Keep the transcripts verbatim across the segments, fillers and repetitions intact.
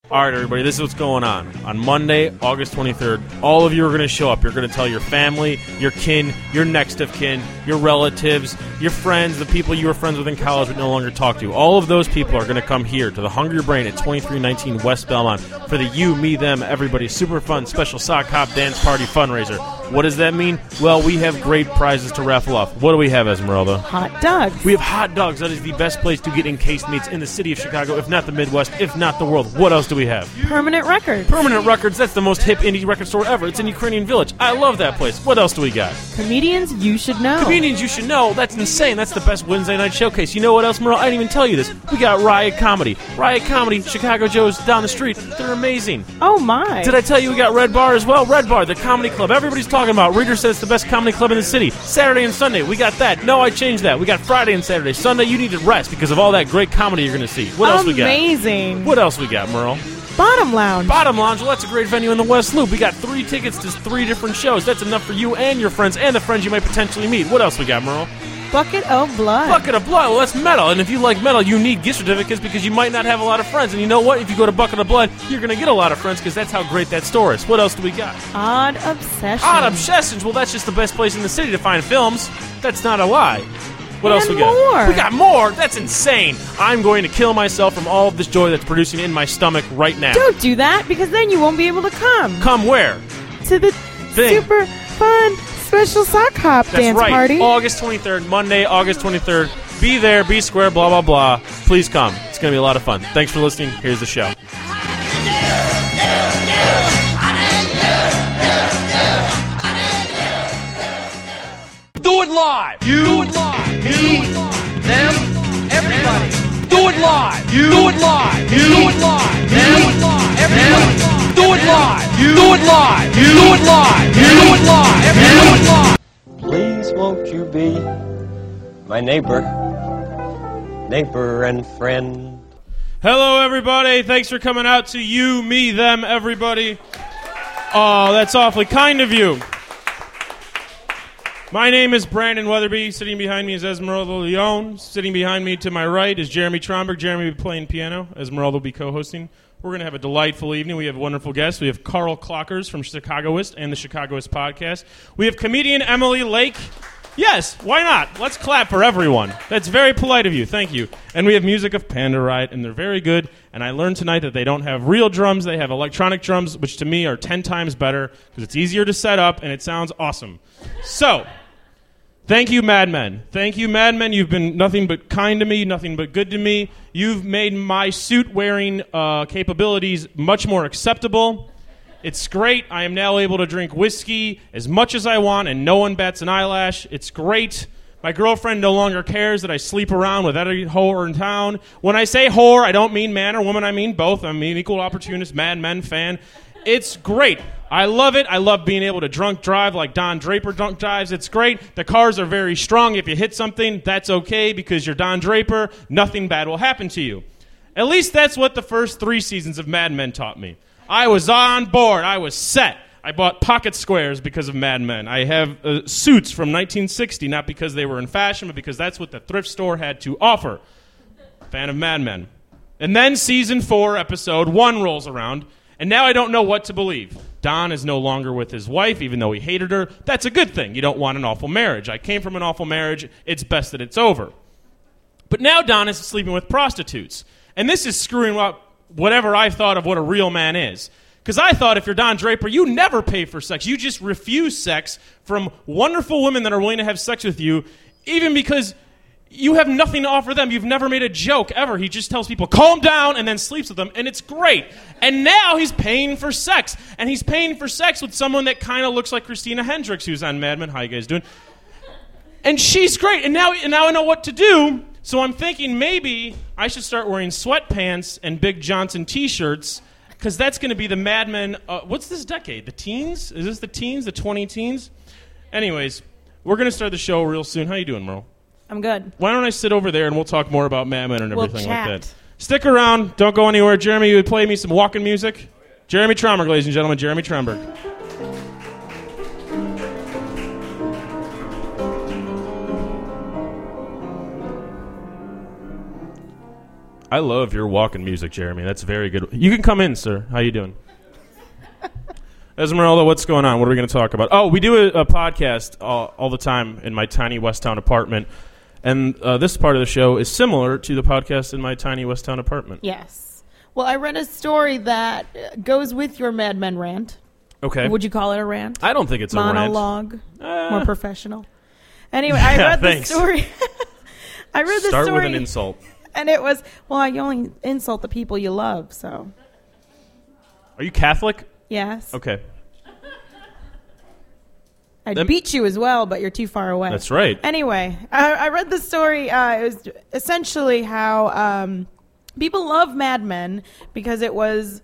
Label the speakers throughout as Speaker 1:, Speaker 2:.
Speaker 1: All right, everybody, this is what's going on. On Monday, August twenty-third, all of you are going to show up. You're going to tell your family, your kin, your next of kin, your relatives, your friends, the people you were friends with in college but no longer talk to. All of those people are going to come here to the Hungry Brain at twenty-three nineteen West Belmont for the You, Me, Them, Everybody super fun special sock hop dance party fundraiser. What does that mean? Well, we have great prizes to raffle off. What do we have, Esmeralda?
Speaker 2: Hot dogs.
Speaker 1: We have hot dogs. That is the best place to get encased meats in the city of Chicago, if not the Midwest, if not the world. What else do we have?
Speaker 2: Permanent Records.
Speaker 1: Permanent Records. That's the most hip indie record store ever. It's in Ukrainian Village. I love that place. What else do we got?
Speaker 2: Comedians you should know.
Speaker 1: Comedians you should know. That's insane. That's the best Wednesday night showcase. You know what else, Merle? I didn't even tell you this. We got Riot Comedy. Riot Comedy, Chicago Joe's down the street. They're amazing.
Speaker 2: Oh, my.
Speaker 1: Did I tell you we got Red Bar as well? Red Bar, the comedy club. Everybody's talking about. Reader said it's the best comedy club in the city. Saturday and Sunday, we got that. No, I changed that. We got Friday and Saturday. Sunday, you need to rest because of all that great comedy you're going to see. What else we got?
Speaker 2: Amazing.
Speaker 1: What else we got, Merle?
Speaker 2: Bottom Lounge.
Speaker 1: Bottom Lounge, well, that's a great venue in the West Loop. We got three tickets to three different shows. That's enough for you and your friends and the friends you might potentially meet. What else we got, Merle?
Speaker 2: Bucket of Blood.
Speaker 1: Bucket of Blood. Well, that's metal. And if you like metal, you need gift certificates because you might not have a lot of friends. And you know what? If you go to Bucket of Blood, you're going to get a lot of friends because that's how great that store is. What else do we got?
Speaker 2: Odd Obsessions.
Speaker 1: Odd Obsessions. Well, that's just the best place in the city to find films. That's not a lie. What
Speaker 2: and
Speaker 1: else we got?
Speaker 2: More.
Speaker 1: We got more. That's insane. I'm going to kill myself from all of this joy that's producing in my stomach right now.
Speaker 2: Don't do that because then you won't be able to come.
Speaker 1: Come where?
Speaker 2: To the
Speaker 1: Thing.
Speaker 2: super fun special sock hop
Speaker 1: That's
Speaker 2: dance
Speaker 1: right.
Speaker 2: party.
Speaker 1: August twenty-third, Monday, August twenty-third. Be there, be square, blah, blah, blah. Please come. It's going to be a lot of fun. Thanks for listening. Here's the show.
Speaker 3: Do it live. You. Do it live. Me. Them. Everybody. Do it live. You. Do it live. You. Do it live. Them. Everybody. Do it live. You. Do it live. You. Do it live. You. Do it live. Everybody. Do it live.
Speaker 4: Please won't you be my neighbor, neighbor and friend.
Speaker 1: Hello, everybody. Thanks for coming out to You, Me, Them, Everybody. Oh, that's awfully kind of you. My name is Brandon Weatherby. Sitting behind me is Esmeralda Leone. Sitting behind me to my right is Jeremy Tromberg. Jeremy will be playing piano. Esmeralda will be co-hosting. We're going to have a delightful evening. We have wonderful guests. We have Carl Clockers from Chicagoist and the Chicagoist podcast. We have comedian Emily Lake. Yes, why not? Let's clap for everyone. That's very polite of you. Thank you. And we have music of Panda Riot, and they're very good. And I learned tonight that they don't have real drums. They have electronic drums, which to me are ten times better because it's easier to set up, and it sounds awesome. So, thank you, Mad Men. Thank you, Mad Men. You've been nothing but kind to me, nothing but good to me. You've made my suit-wearing uh, capabilities much more acceptable. It's great. I am now able to drink whiskey as much as I want, and no one bats an eyelash. It's great. My girlfriend no longer cares that I sleep around with every whore in town. When I say whore, I don't mean man or woman. I mean both. I'm an equal opportunist, Mad Men fan. It's great. I love it. I love being able to drunk drive like Don Draper drunk drives. It's great. The cars are very strong. If you hit something, that's okay because you're Don Draper. Nothing bad will happen to you. At least that's what the first three seasons of Mad Men taught me. I was on board. I was set. I bought pocket squares because of Mad Men. I have uh, suits from nineteen sixty, not because they were in fashion, but because that's what the thrift store had to offer. Fan of Mad Men. And then season four, episode one rolls around, and now I don't know what to believe. Don is no longer with his wife, even though he hated her. That's a good thing. You don't want an awful marriage. I came from an awful marriage. It's best that it's over. But now Don is sleeping with prostitutes. And this is screwing up whatever I thought of what a real man is. Because I thought if you're Don Draper, you never pay for sex. You just refuse sex from wonderful women that are willing to have sex with you, even because you have nothing to offer them. You've never made a joke ever. He just tells people, calm down, and then sleeps with them, and it's great. And now he's paying for sex. And he's paying for sex with someone that kind of looks like Christina Hendricks, who's on Mad Men. How you guys doing? And she's great. And now, and now I know what to do. So I'm thinking maybe I should start wearing sweatpants and Big Johnson T-shirts because that's going to be the Mad Men. Uh, what's this decade? The teens? Is this the teens? The twenty teens? Anyways, we're going to start the show real soon. How you doing, Merle?
Speaker 2: I'm good.
Speaker 1: Why don't I sit over there and we'll talk more about Mad Men and
Speaker 2: We'll
Speaker 1: everything
Speaker 2: chat.
Speaker 1: like that. Stick around. Don't go anywhere. Jeremy, you would play me some walking music? Jeremy Tromberg, ladies and gentlemen. Jeremy Tromberg. I love your walking music, Jeremy. That's very good. You can come in, sir. How you doing? Esmeralda, what's going on? What are we going to talk about? Oh, we do a, a podcast all, all the time in my tiny Westtown apartment. And uh, this part of the show is similar to the podcast in my tiny Westtown apartment.
Speaker 2: Yes. Well, I read a story that uh, goes with your Mad Men rant.
Speaker 1: Okay.
Speaker 2: Would you call it a rant?
Speaker 1: I don't think it's
Speaker 2: Monologue.
Speaker 1: a rant. Uh,
Speaker 2: More professional. Anyway, I
Speaker 1: yeah,
Speaker 2: read
Speaker 1: thanks.
Speaker 2: the story. I read the
Speaker 1: Start
Speaker 2: story.
Speaker 1: with an insult.
Speaker 2: And it was, well, you only insult the people you love, so.
Speaker 1: Are you Catholic?
Speaker 2: Yes.
Speaker 1: Okay.
Speaker 2: I'd
Speaker 1: That-
Speaker 2: beat you as well, but you're too far away.
Speaker 1: That's right.
Speaker 2: Anyway, I, I read the story. Uh, it was essentially how um, people love Mad Men because it was,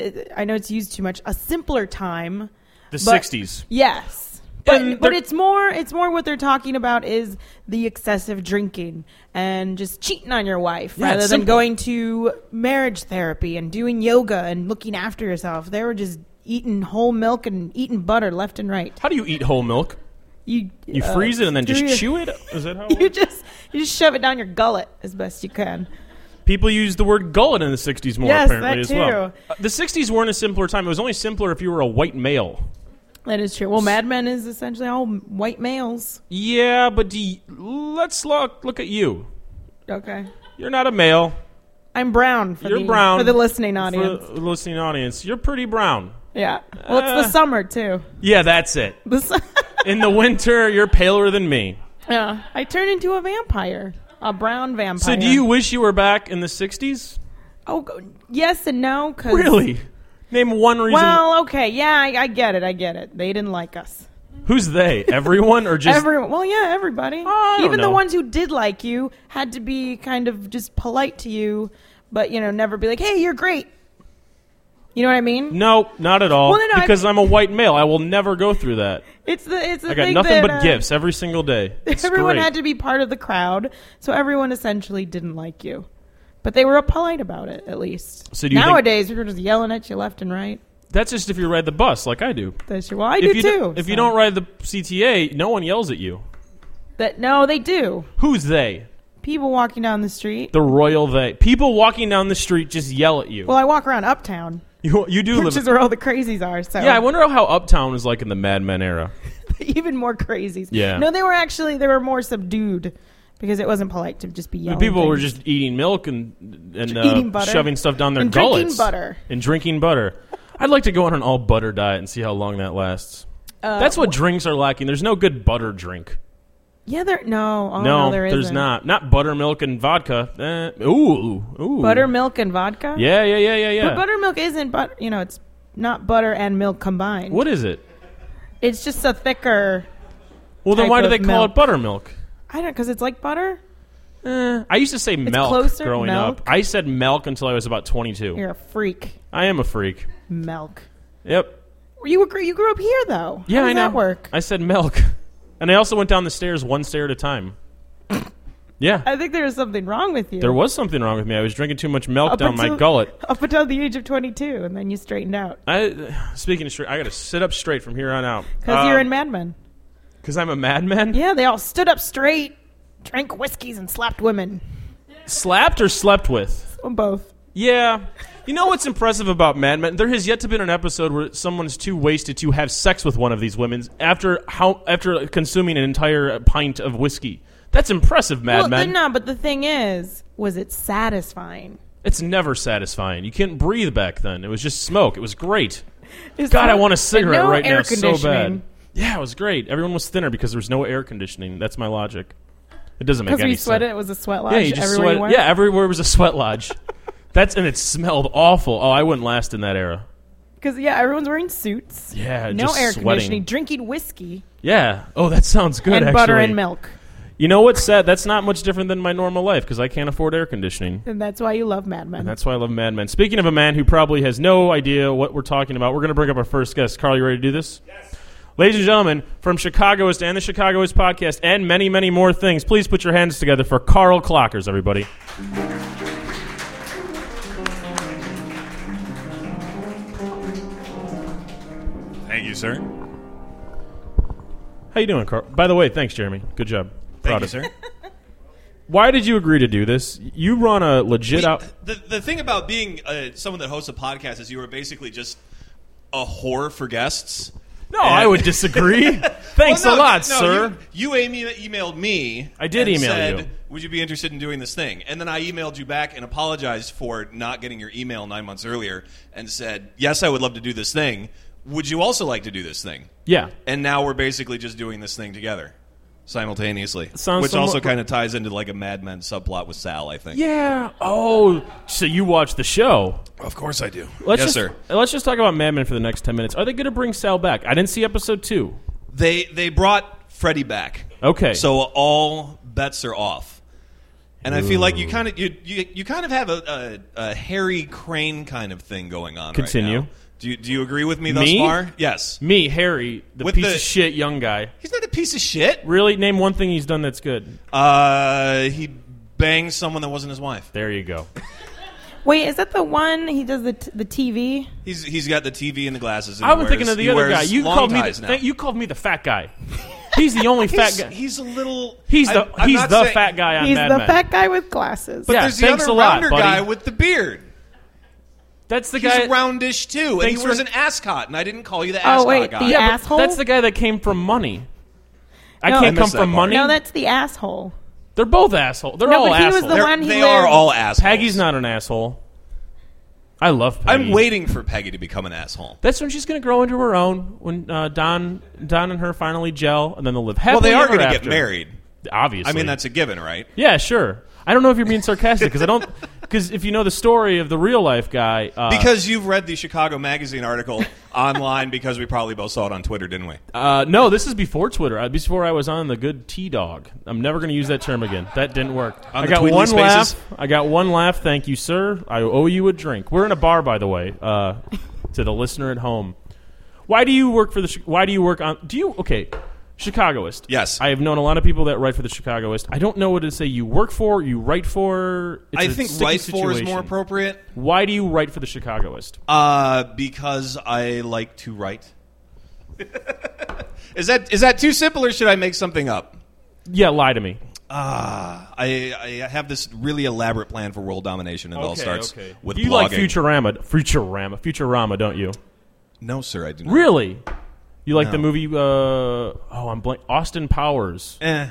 Speaker 2: I know it's used too much, a simpler time.
Speaker 1: The
Speaker 2: but-
Speaker 1: sixties.
Speaker 2: Yes. But,
Speaker 1: And
Speaker 2: but
Speaker 1: they're-
Speaker 2: it's more it's more what they're talking about is the excessive drinking and just cheating on your wife
Speaker 1: Yeah,
Speaker 2: rather
Speaker 1: it's
Speaker 2: than
Speaker 1: simple.
Speaker 2: going to marriage therapy and doing yoga and looking after yourself. They were just eating whole milk and eating butter left and right.
Speaker 1: How do you eat whole milk?
Speaker 2: You
Speaker 1: You
Speaker 2: uh,
Speaker 1: freeze it and then
Speaker 2: through
Speaker 1: just
Speaker 2: your-
Speaker 1: chew it? Is that how it
Speaker 2: You
Speaker 1: works?
Speaker 2: just you just shove it down your gullet as best you can.
Speaker 1: People used the word gullet in the sixties more,
Speaker 2: Yes,
Speaker 1: apparently,
Speaker 2: that
Speaker 1: as
Speaker 2: too.
Speaker 1: well. Uh, the sixties weren't a simpler time. It was only simpler if you were a white male.
Speaker 2: That is true. Well, Mad Men is essentially all white males.
Speaker 1: Yeah, but do you, let's look, look at you.
Speaker 2: Okay.
Speaker 1: You're not a male.
Speaker 2: I'm brown for
Speaker 1: You're
Speaker 2: the
Speaker 1: brown.
Speaker 2: for the listening audience.
Speaker 1: For the listening audience. You're pretty brown.
Speaker 2: Yeah. Well, it's the
Speaker 1: Uh,
Speaker 2: summer too.
Speaker 1: Yeah, that's it.
Speaker 2: The su-
Speaker 1: In the winter, you're paler than me.
Speaker 2: Yeah, I turned into a vampire, a brown vampire.
Speaker 1: So do you wish you were back in the sixties?
Speaker 2: Oh, go- yes and no. Cause,
Speaker 1: Really? Name one reason.
Speaker 2: Well, okay, yeah, I, I get it. I get it. They didn't like us.
Speaker 1: Who's they? Everyone or just...
Speaker 2: Everyone. Well, yeah, everybody.
Speaker 1: I don't
Speaker 2: Even the
Speaker 1: know.
Speaker 2: ones who did like you had to be kind of just polite to you, but you know, never be like, "Hey, you're great." You know what I mean?
Speaker 1: No, not at all.
Speaker 2: Well, no, no,
Speaker 1: because
Speaker 2: I-
Speaker 1: I'm a white male. I will never go through that.
Speaker 2: It's the it's the
Speaker 1: I got
Speaker 2: thing
Speaker 1: nothing
Speaker 2: that,
Speaker 1: but
Speaker 2: uh,
Speaker 1: gifts every single day. It's
Speaker 2: everyone
Speaker 1: great.
Speaker 2: had to be part of the crowd, so everyone essentially didn't like you. But they were polite about it, at least.
Speaker 1: So do you think-
Speaker 2: Nowadays, people are just yelling at you left and right.
Speaker 1: That's just if you ride the bus, like I do.
Speaker 2: That's true. Well, I
Speaker 1: if
Speaker 2: do
Speaker 1: you
Speaker 2: too.
Speaker 1: do- if you
Speaker 2: so.
Speaker 1: don't ride the C T A, no one yells at you.
Speaker 2: that, no, they do.
Speaker 1: Who's they?
Speaker 2: People walking down the street.
Speaker 1: The royal they. People walking down the street just yell at you.
Speaker 2: Well, I walk around Uptown,
Speaker 1: you you do
Speaker 2: which
Speaker 1: live.
Speaker 2: is where all the crazies are. So
Speaker 1: Yeah, I wonder how Uptown was like in the Mad Men era.
Speaker 2: even more crazies.
Speaker 1: Yeah.
Speaker 2: No, they were actually they were more subdued because it wasn't polite to just be yelling.
Speaker 1: People were
Speaker 2: things.
Speaker 1: just eating milk and and uh,
Speaker 2: Eating butter.
Speaker 1: shoving stuff down their
Speaker 2: And drinking
Speaker 1: gullets
Speaker 2: butter.
Speaker 1: and drinking butter. I'd like to go on an all butter diet and see how long that lasts.
Speaker 2: Uh,
Speaker 1: That's what drinks are lacking. There's no good butter drink.
Speaker 2: Yeah, there. No, oh,
Speaker 1: no,
Speaker 2: no, there
Speaker 1: there's
Speaker 2: isn't.
Speaker 1: not. Not buttermilk and vodka. Eh, ooh, ooh.
Speaker 2: Buttermilk and vodka.
Speaker 1: Yeah, yeah, yeah, yeah, yeah.
Speaker 2: But buttermilk isn't but you know it's not butter and milk combined.
Speaker 1: What is it?
Speaker 2: It's just a thicker.
Speaker 1: Well, then
Speaker 2: type
Speaker 1: why do
Speaker 2: of
Speaker 1: they call
Speaker 2: milk.
Speaker 1: it buttermilk?
Speaker 2: I don't because it's like butter.
Speaker 1: Eh, I used to say milk
Speaker 2: closer,
Speaker 1: growing
Speaker 2: milk.
Speaker 1: up. I said milk until I was about twenty-two.
Speaker 2: You're a freak.
Speaker 1: I am a freak.
Speaker 2: Milk.
Speaker 1: Yep.
Speaker 2: You were you grew up here though.
Speaker 1: Yeah,
Speaker 2: How does
Speaker 1: I know.
Speaker 2: that work?
Speaker 1: I said milk. And I also went down the stairs one stair at a time. Yeah.
Speaker 2: I think there was something wrong with you.
Speaker 1: There was something wrong with me. I was drinking too much milk
Speaker 2: Up
Speaker 1: down my
Speaker 2: until-
Speaker 1: gullet.
Speaker 2: up until the age of twenty-two, and then you straightened out
Speaker 1: I speaking of straight, I got to sit up straight from here on out.
Speaker 2: because you're in Mad Men.
Speaker 1: Because I'm a madman.
Speaker 2: Yeah, they all stood up straight, drank whiskeys, and slapped women.
Speaker 1: Slapped or slept with?
Speaker 2: Both.
Speaker 1: Yeah. You know what's impressive about Mad Men? There has yet to been an episode where someone's too wasted to have sex with one of these women after how after consuming an entire pint of whiskey. That's impressive, Mad
Speaker 2: well,
Speaker 1: Men.
Speaker 2: no, but the thing is, was it satisfying?
Speaker 1: It's never satisfying. You couldn't breathe back then. It was just smoke. It was great.
Speaker 2: Is
Speaker 1: God,
Speaker 2: that-
Speaker 1: I want a cigarette
Speaker 2: and no
Speaker 1: right
Speaker 2: air
Speaker 1: now so
Speaker 2: conditioning.
Speaker 1: bad. Yeah, it was great. Everyone was thinner because there was no air conditioning. That's my logic. It doesn't make
Speaker 2: Because
Speaker 1: any
Speaker 2: we sweated,
Speaker 1: sense.
Speaker 2: it was a sweat lodge
Speaker 1: Yeah, you just
Speaker 2: everywhere
Speaker 1: sweat.
Speaker 2: you went.
Speaker 1: Yeah, everywhere was a sweat lodge. That's and it smelled awful. Oh, I wouldn't last in that era.
Speaker 2: Because, yeah, everyone's wearing suits.
Speaker 1: Yeah,
Speaker 2: No
Speaker 1: just
Speaker 2: air
Speaker 1: sweating.
Speaker 2: conditioning, drinking whiskey,
Speaker 1: Yeah. Oh, that sounds good.
Speaker 2: and
Speaker 1: actually.
Speaker 2: butter and milk.
Speaker 1: You know what's sad? That's not much different than my normal life because I can't afford air conditioning.
Speaker 2: And that's why you love Mad Men.
Speaker 1: And that's why I love Mad Men. Speaking of a man who probably has no idea what we're talking about, we're going to bring up our first guest. Carl, you ready to do this? Yes. Ladies and gentlemen, from Chicagoist and the Chicagoist podcast and many, many more things, please put your hands together for Carl Clockers, everybody.
Speaker 5: Thank you, sir.
Speaker 1: How you doing, Carl? By the way, thanks, Jeremy. Good job.
Speaker 5: Thank
Speaker 1: Proud
Speaker 5: you,
Speaker 1: of
Speaker 5: sir.
Speaker 1: Why did you agree to do this? You run a legit
Speaker 6: We,
Speaker 1: out.
Speaker 6: the the thing about being uh, someone that hosts a podcast is you are basically just a whore for guests.
Speaker 1: No, I would disagree. Thanks
Speaker 6: Well, no,
Speaker 1: a lot,
Speaker 6: no,
Speaker 1: sir.
Speaker 6: You, you Amy, emailed me.
Speaker 1: I did
Speaker 6: and
Speaker 1: email
Speaker 6: said,
Speaker 1: you.
Speaker 6: Would you be interested in doing this thing? And then I emailed you back and apologized for not getting your email nine months earlier and said, yes, I would love to do this thing. Would you also like to do this thing?
Speaker 1: Yeah.
Speaker 6: And now we're basically just doing this thing together simultaneously,
Speaker 1: Sounds
Speaker 6: which
Speaker 1: somewhat-
Speaker 6: also kind of ties into like a Mad Men subplot with Sal, I think.
Speaker 1: Yeah. Oh, so you watch the show?
Speaker 6: Of course I do.
Speaker 1: Let's
Speaker 6: yes,
Speaker 1: just,
Speaker 6: sir.
Speaker 1: Let's just talk about Mad Men for the next ten minutes. Are they going to bring Sal back? I didn't see episode two.
Speaker 6: They they brought Freddie back.
Speaker 1: Okay.
Speaker 6: So all bets are off. And I feel like you kind of you, you you kind of have a, a, a Harry Crane kind of thing going on
Speaker 1: Continue.
Speaker 6: right now. Do you, do you agree with me thus
Speaker 1: Me?
Speaker 6: far? Yes.
Speaker 1: Me, Harry, the
Speaker 6: With
Speaker 1: piece
Speaker 6: the-
Speaker 1: of shit young guy.
Speaker 6: He's not a piece of shit.
Speaker 1: Really? Name one thing he's done that's good.
Speaker 6: Uh, he banged someone that wasn't his wife.
Speaker 1: There you go.
Speaker 2: Wait, is that the one he does the t- the T V?
Speaker 6: He's he's got the T V and the glasses. And
Speaker 1: I
Speaker 6: he
Speaker 1: was thinking
Speaker 6: wears-
Speaker 1: of the
Speaker 6: he
Speaker 1: other
Speaker 6: wears
Speaker 1: guy. You
Speaker 6: long
Speaker 1: called me.
Speaker 6: ties
Speaker 1: The,
Speaker 6: now.
Speaker 1: you called me the fat guy. He's the only fat
Speaker 6: he's,
Speaker 1: guy.
Speaker 6: he's a little.
Speaker 1: He's the
Speaker 6: I'm- I'm
Speaker 1: he's
Speaker 6: not
Speaker 1: the
Speaker 6: saying-
Speaker 1: fat guy on
Speaker 2: He's
Speaker 1: Mad
Speaker 2: the
Speaker 1: Men.
Speaker 2: fat guy with glasses.
Speaker 6: But
Speaker 1: Yeah,
Speaker 6: there's the
Speaker 1: thanks
Speaker 6: other
Speaker 1: a lot,
Speaker 6: rounder
Speaker 1: buddy.
Speaker 6: guy with the beard.
Speaker 1: That's the
Speaker 6: He's
Speaker 1: guy.
Speaker 6: roundish too, and
Speaker 1: Thanks
Speaker 6: he wears
Speaker 1: for-
Speaker 6: an ascot, and I didn't call you the
Speaker 2: Oh,
Speaker 6: ascot
Speaker 2: wait,
Speaker 6: guy.
Speaker 2: the
Speaker 1: yeah, but
Speaker 2: asshole?
Speaker 1: that's the guy that came from Money. I
Speaker 2: No.
Speaker 1: can't
Speaker 2: I
Speaker 1: come
Speaker 6: missed that
Speaker 1: from
Speaker 6: part.
Speaker 1: Money.
Speaker 2: No, that's the asshole.
Speaker 1: They're both assholes. They're
Speaker 2: No,
Speaker 1: all
Speaker 2: but he was
Speaker 1: assholes.
Speaker 2: the
Speaker 6: They're-
Speaker 2: one he
Speaker 6: they
Speaker 2: lived-
Speaker 6: are all assholes.
Speaker 1: Peggy's not an asshole. I love Peggy.
Speaker 6: I'm waiting for Peggy to become an asshole.
Speaker 1: That's when she's going to grow into her own. When uh, Don, Don and her finally gel, and then they'll live
Speaker 6: Well,
Speaker 1: happily
Speaker 6: they are
Speaker 1: going to
Speaker 6: get married.
Speaker 1: Obviously,
Speaker 6: I mean, that's a given, right?
Speaker 1: yeah, sure. I don't know if you're being sarcastic because I don't. Because if you know the story of the real life guy, uh,
Speaker 6: Because you've read the Chicago Magazine article online, because we probably both saw it on Twitter, didn't we?
Speaker 1: uh, no, this is before Twitter. Uh, Before I was on the good T Dog. I'm never going to use that term again. That didn't work.
Speaker 6: On
Speaker 1: I
Speaker 6: the
Speaker 1: got
Speaker 6: Tweedly
Speaker 1: one
Speaker 6: Spaces?
Speaker 1: laugh. I got one laugh. Thank you, sir. I owe you a drink. We're in a bar, by the way. Uh, to the listener at home, why do you work for the? Chi- Why do you work on? Do you okay? Chicagoist.
Speaker 6: Yes.
Speaker 1: I have known a lot of people that write for the Chicagoist. I don't know what to say. You work for, you write for. It's
Speaker 6: I
Speaker 1: a
Speaker 6: think
Speaker 1: sticky
Speaker 6: write for is
Speaker 1: situation.
Speaker 6: more appropriate.
Speaker 1: Why do you write for the Chicagoist?
Speaker 6: Uh, because I like to write. is that is that too simple, or should I make something up?
Speaker 1: Yeah, lie to me.
Speaker 6: Ah, I, I have this really elaborate plan for world domination, and it all starts with
Speaker 1: you
Speaker 6: blogging.
Speaker 1: like Futurama, Futurama, Futurama, don't you?
Speaker 6: No, sir, I do not.
Speaker 1: Really? You like
Speaker 6: No.
Speaker 1: the movie? Uh, oh, I'm blank. Austin Powers.
Speaker 6: Eh.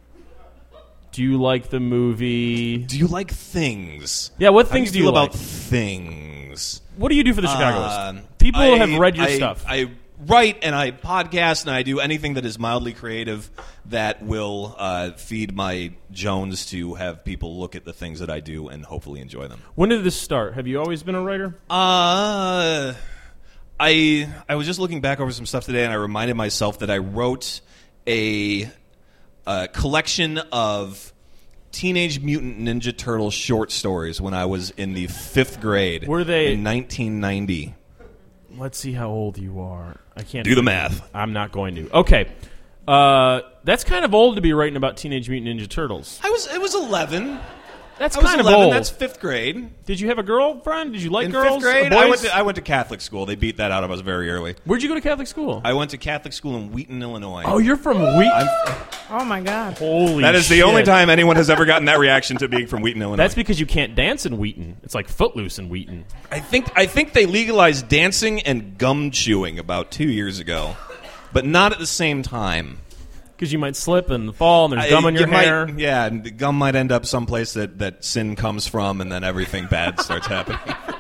Speaker 1: Do you like the movie?
Speaker 6: Do you like things?
Speaker 1: Yeah, what
Speaker 6: How
Speaker 1: things
Speaker 6: do
Speaker 1: do
Speaker 6: you
Speaker 1: you
Speaker 6: feel
Speaker 1: like?
Speaker 6: about things?
Speaker 1: What do you do for the Chicagoist?
Speaker 6: Um,
Speaker 1: People
Speaker 6: I-
Speaker 1: have read your
Speaker 6: I-
Speaker 1: stuff.
Speaker 6: I write and I podcast and I do anything that is mildly creative that will uh, feed my Jones to have people look at the things that I do and hopefully enjoy them.
Speaker 1: When did this start? Have you always been a writer?
Speaker 6: Uh, I I was just looking back over some stuff today, and I reminded myself that I wrote a, a collection of Teenage Mutant Ninja Turtles short stories when I was in the fifth grade.
Speaker 1: Were they-
Speaker 6: in nineteen ninety?
Speaker 1: Let's see how old you are. I can't
Speaker 6: Do the math.
Speaker 1: I'm not going to. Okay. Uh, that's kind of old to be writing about Teenage Mutant Ninja Turtles.
Speaker 6: I was it was eleven.
Speaker 1: That's
Speaker 6: I was
Speaker 1: kind of
Speaker 6: eleven.
Speaker 1: old.
Speaker 6: That's fifth grade.
Speaker 1: Did you have a girlfriend? Did you like
Speaker 6: In
Speaker 1: girls?
Speaker 6: fifth grade,
Speaker 1: or
Speaker 6: I
Speaker 1: boys?
Speaker 6: went to I went to Catholic school. They beat that out of us very early.
Speaker 1: Where'd you go to Catholic school?
Speaker 6: I went to Catholic school in Wheaton, Illinois.
Speaker 1: oh, you're from Wheaton.
Speaker 2: Oh my god.
Speaker 1: Holy
Speaker 6: that is the
Speaker 1: shit.
Speaker 6: only time anyone has ever gotten that reaction to being from Wheaton, Illinois.
Speaker 1: That's because you can't dance in Wheaton. It's like Footloose in Wheaton.
Speaker 6: I think I think they legalized dancing and gum chewing about two years ago, but not at the same time.
Speaker 1: Because you might slip and fall, and there's gum
Speaker 6: I-
Speaker 1: in your
Speaker 6: you might-
Speaker 1: hair.
Speaker 6: yeah, and the gum might end up someplace that, that sin comes from, and then everything bad starts happening.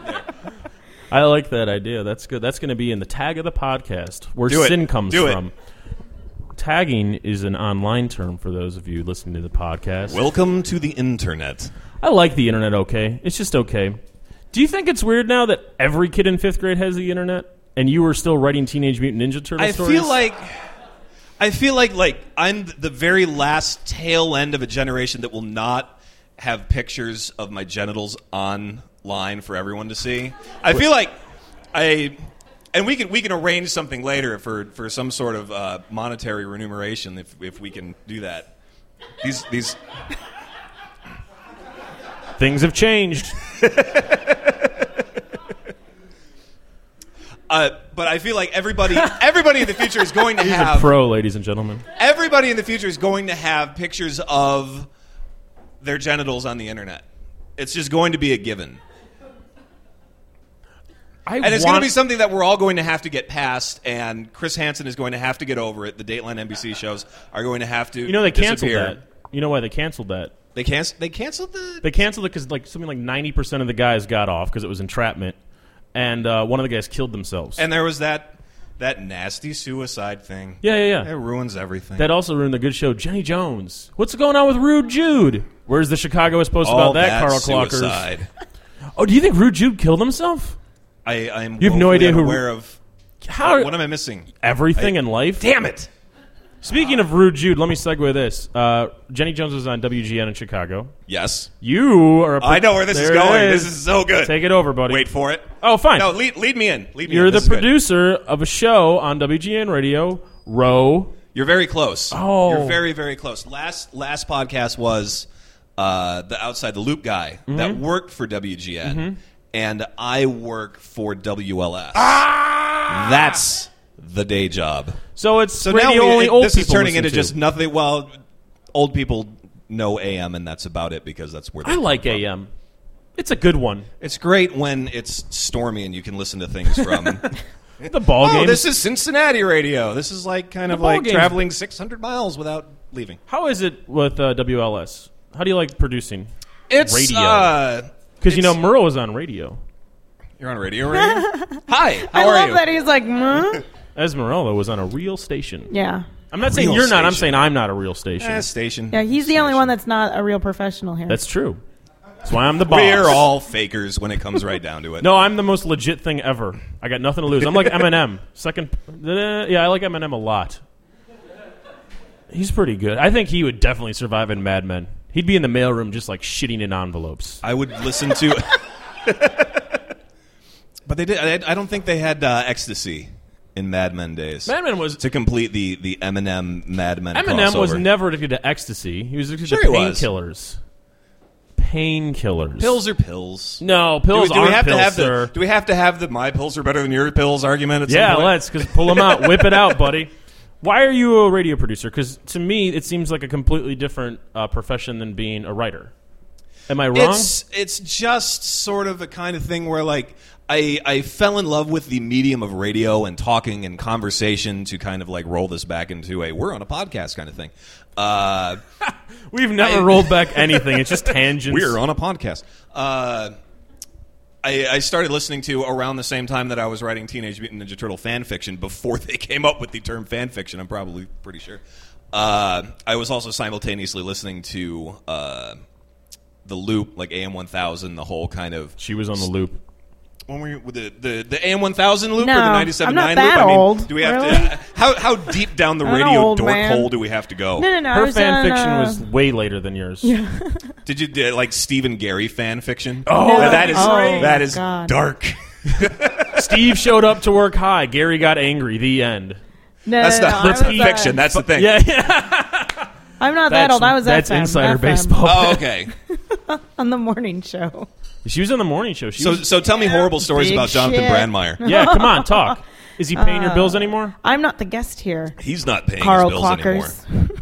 Speaker 1: I like that idea. That's good. That's going to be in the tag of the podcast, where
Speaker 6: Do it.
Speaker 1: sin comes
Speaker 6: Do it.
Speaker 1: from. Tagging is an online term for those of you listening to the podcast.
Speaker 6: Welcome to the internet.
Speaker 1: I like the internet okay. It's just okay. Do you think it's weird now that every kid in fifth grade has the internet, and you are still writing Teenage Mutant Ninja Turtle
Speaker 6: I
Speaker 1: stories?
Speaker 6: feel like I feel like like I'm the very last tail end of a generation that will not have pictures of my genitals online for everyone to see. I feel like I and we can we can arrange something later for, for some sort of uh, monetary remuneration if if we can do that. These these
Speaker 1: things have changed.
Speaker 6: uh, but I feel like everybody everybody in the future is going to
Speaker 1: He's
Speaker 6: have
Speaker 1: a pro, ladies and gentlemen.
Speaker 6: everybody in the future is going to have pictures of their genitals on the internet. It's just going to be a given.
Speaker 1: I
Speaker 6: And it's
Speaker 1: want-
Speaker 6: going to be something that we're all going to have to get past, and Chris Hansen is going to have to get over it. The Dateline N B C shows are going to have to
Speaker 1: You know they canceled
Speaker 6: disappear.
Speaker 1: that. You know why they canceled that?
Speaker 6: They, canc- they canceled the...
Speaker 1: They canceled it because like something like ninety percent of the guys got off because it was entrapment, and uh, one of the guys killed themselves.
Speaker 6: And there was that that nasty suicide thing.
Speaker 1: yeah, yeah, yeah.
Speaker 6: It ruins everything.
Speaker 1: That also ruined the good show, Jenny Jones. What's going on with Rude Jude? Where's the Chicagoist post
Speaker 6: all
Speaker 1: about that, Carl Clockers?
Speaker 6: suicide.
Speaker 1: Oh, do you think Rude Jude killed himself?
Speaker 6: I, I'm
Speaker 1: You have no
Speaker 6: woefully
Speaker 1: idea who-
Speaker 6: unaware of...
Speaker 1: How?
Speaker 6: What am I missing?
Speaker 1: Everything
Speaker 6: I-
Speaker 1: in life?
Speaker 6: Damn it!
Speaker 1: Speaking of Rude Jude, let me segue this. Uh, Jenny Jones was on W G N in Chicago.
Speaker 6: Yes.
Speaker 1: You are a...
Speaker 6: I know where this
Speaker 1: There
Speaker 6: is
Speaker 1: it
Speaker 6: going. This is so good.
Speaker 1: Take it over, buddy.
Speaker 6: Wait for it.
Speaker 1: Oh, fine.
Speaker 6: No, lead, lead me in. Lead me
Speaker 1: You're
Speaker 6: in.
Speaker 1: the
Speaker 6: This is good.
Speaker 1: producer of a show on W G N Radio, Row.
Speaker 6: You're very close.
Speaker 1: Oh.
Speaker 6: You're very, very close. Last last podcast was uh, the Outside the Loop guy
Speaker 1: Mm-hmm.
Speaker 6: that worked for W G N, and I work for W L S.
Speaker 1: Ah!
Speaker 6: That's the day job.
Speaker 1: So it's
Speaker 6: So
Speaker 1: radio
Speaker 6: now we,
Speaker 1: only
Speaker 6: it-
Speaker 1: old
Speaker 6: this is
Speaker 1: people
Speaker 6: turning
Speaker 1: listen
Speaker 6: into
Speaker 1: to.
Speaker 6: just nothing. Well, old people know A M, and that's about it because that's where they
Speaker 1: I
Speaker 6: come
Speaker 1: like
Speaker 6: from.
Speaker 1: A M. It's a good one.
Speaker 6: It's great when it's stormy and you can listen to things from.
Speaker 1: The ball
Speaker 6: oh,
Speaker 1: games.
Speaker 6: this is Cincinnati radio. This is like kind
Speaker 1: The
Speaker 6: of
Speaker 1: ball
Speaker 6: like
Speaker 1: games.
Speaker 6: traveling six hundred miles without leaving.
Speaker 1: How is it with uh, W L S? How do you like producing?
Speaker 6: It's
Speaker 1: Radio.
Speaker 6: uh,
Speaker 1: Because you know
Speaker 6: it's-
Speaker 1: Merle was on radio.
Speaker 6: You're on radio, radio. Hi, how
Speaker 2: I
Speaker 6: are
Speaker 2: love
Speaker 6: you?
Speaker 2: that he's like, mm?
Speaker 1: Esmeralda was on a real station.
Speaker 2: Yeah.
Speaker 1: I'm not saying
Speaker 6: real
Speaker 1: you're not. I'm
Speaker 6: station.
Speaker 1: saying I'm not a real station.
Speaker 6: Eh, station.
Speaker 2: Yeah, he's the only one that's not a real professional here.
Speaker 1: That's true. That's why I'm the boss.
Speaker 6: We're all fakers when it comes right down to it.
Speaker 1: No, I'm the most legit thing ever. I got nothing to lose. I'm like Eminem. Second, uh, yeah, I like Eminem a lot. He's pretty good. I think he would definitely survive in Mad Men. He'd be in the mailroom just like shitting in envelopes.
Speaker 6: I would listen to. But they did. I, I don't think they had uh, ecstasy in Mad Men days.
Speaker 1: Mad Men was
Speaker 6: to complete the the Eminem Mad Men.
Speaker 1: Eminem
Speaker 6: crossover.
Speaker 1: was never addicted to ecstasy. He was addicted
Speaker 6: Sure
Speaker 1: to
Speaker 6: he was.
Speaker 1: painkillers. Painkillers.
Speaker 6: Pills are pills.
Speaker 1: No,
Speaker 6: Do we,
Speaker 1: pills
Speaker 6: do we
Speaker 1: aren't
Speaker 6: have
Speaker 1: pills,
Speaker 6: to have
Speaker 1: sir.
Speaker 6: the? Do we have to have the my pills are better than your pills argument? At some
Speaker 1: Yeah,
Speaker 6: point?
Speaker 1: let's because pull them out, whip it out, buddy. Why are you a radio producer? Because to me, it seems like a completely different uh, profession than being a writer. Am I wrong?
Speaker 6: It's it's just sort of a kind of thing where like I I fell in love with the medium of radio and talking and conversation to kind of like roll this back into a we're on a podcast kind of thing. Uh,
Speaker 1: We've never
Speaker 6: I-
Speaker 1: rolled back anything. It's just tangents.
Speaker 6: we're on a podcast. Uh, I, I started listening to around the same time that I was writing Teenage Mutant Ninja Turtle fan fiction before they came up with the term fan fiction. I'm probably pretty sure. Uh, I was also simultaneously listening to uh, the Loop, like A M one thousand, the whole kind of.
Speaker 1: She was on the loop.
Speaker 6: When were you with the, the the A M one thousand loop
Speaker 2: No,
Speaker 6: or the ninety-seven
Speaker 2: I'm
Speaker 6: nine
Speaker 2: not
Speaker 6: loop?
Speaker 2: that
Speaker 6: I mean,
Speaker 2: old,
Speaker 6: do we have
Speaker 2: really.
Speaker 6: to? How how deep down the
Speaker 2: I'm an
Speaker 6: radio
Speaker 2: old
Speaker 6: dork
Speaker 2: man.
Speaker 6: hole do we have to go?
Speaker 2: no, no, no. I
Speaker 1: Her
Speaker 2: was
Speaker 1: fan
Speaker 2: on,
Speaker 1: fiction
Speaker 2: uh,
Speaker 1: was way later than yours.
Speaker 6: Did you do, like Stephen Gary fan fiction?
Speaker 1: Oh,
Speaker 2: No.
Speaker 6: that is
Speaker 2: Oh,
Speaker 6: that is
Speaker 2: God.
Speaker 6: dark.
Speaker 1: Steve showed up to work high. Gary got angry. The end.
Speaker 2: No,
Speaker 6: That's
Speaker 2: no,
Speaker 6: not
Speaker 2: no,
Speaker 6: that's
Speaker 2: I was, uh,
Speaker 6: fiction. That's the thing.
Speaker 1: Yeah, yeah.
Speaker 2: I'm not
Speaker 1: That's,
Speaker 2: that old. I was
Speaker 1: that's
Speaker 2: F M,
Speaker 1: insider
Speaker 2: F M,
Speaker 1: baseball.
Speaker 6: Oh, okay.
Speaker 2: on the morning show.
Speaker 1: She was on the morning show. She
Speaker 6: So
Speaker 1: was,
Speaker 6: so tell me horrible stories
Speaker 2: Big
Speaker 6: about Jonathan
Speaker 2: shit.
Speaker 6: Brandmeier.
Speaker 1: yeah, come on, talk. Is he paying your
Speaker 2: Uh,
Speaker 1: bills anymore?
Speaker 2: I'm not the guest here.
Speaker 6: He's not paying
Speaker 2: Carl
Speaker 6: his bills anymore.
Speaker 2: Clockers.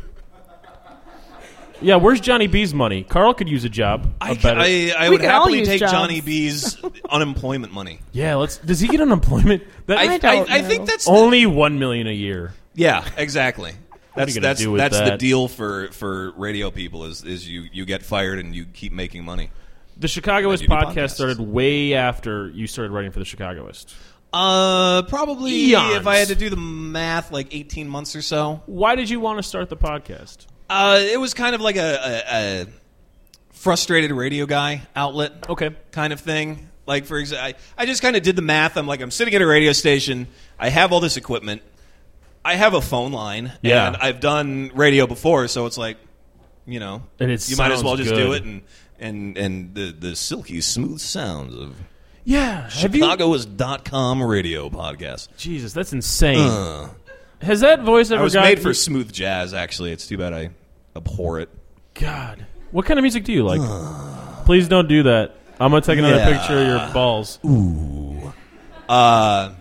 Speaker 1: Yeah, where's Johnny B's money? Carl could use a job.
Speaker 6: I,
Speaker 1: a better.
Speaker 6: I, I
Speaker 2: We
Speaker 6: would
Speaker 2: could all
Speaker 6: happily
Speaker 2: use
Speaker 6: take
Speaker 2: jobs.
Speaker 6: Johnny B's unemployment money.
Speaker 1: yeah, let's. Does he get unemployment? That,
Speaker 6: I,
Speaker 2: I
Speaker 6: I,
Speaker 2: don't
Speaker 6: I
Speaker 2: know.
Speaker 6: think that's
Speaker 1: only one million a year.
Speaker 6: yeah, exactly. That's
Speaker 1: you gonna
Speaker 6: that's
Speaker 1: do with
Speaker 6: that's the
Speaker 1: that?
Speaker 6: deal for, for radio people is is you, you get fired and you keep making money.
Speaker 1: The Chicagoist
Speaker 6: you do
Speaker 1: podcast
Speaker 6: podcasts.
Speaker 1: started way after you started writing for the Chicagoist.
Speaker 6: Uh, probably
Speaker 1: Eons.
Speaker 6: if I had to do the math, like eighteen months or so.
Speaker 1: Why did you want to start the podcast?
Speaker 6: Uh, it was kind of like a, a, a frustrated radio guy outlet.
Speaker 1: Okay.
Speaker 6: Kind of thing. Like, for example, I, I just kind of did the math. I'm like, I'm sitting at a radio station. I have all this equipment. I have a phone line.
Speaker 1: Yeah.
Speaker 6: And I've done radio before, so it's like, you know,
Speaker 1: And it
Speaker 6: you might as
Speaker 1: sounds
Speaker 6: well just
Speaker 1: good.
Speaker 6: do it. And, and, and the, the silky smooth sounds of
Speaker 1: Yeah. Have you?
Speaker 6: Chicagoist dot com radio podcast.
Speaker 1: Jesus, that's insane.
Speaker 6: Uh,
Speaker 1: Has that voice ever
Speaker 6: I was
Speaker 1: got
Speaker 6: made for
Speaker 1: you-
Speaker 6: smooth jazz, actually. It's too bad I abhor it.
Speaker 1: God. What kind of music do you like? Please don't do that. I'm going to take another
Speaker 6: Yeah.
Speaker 1: picture of your balls.
Speaker 6: Uh,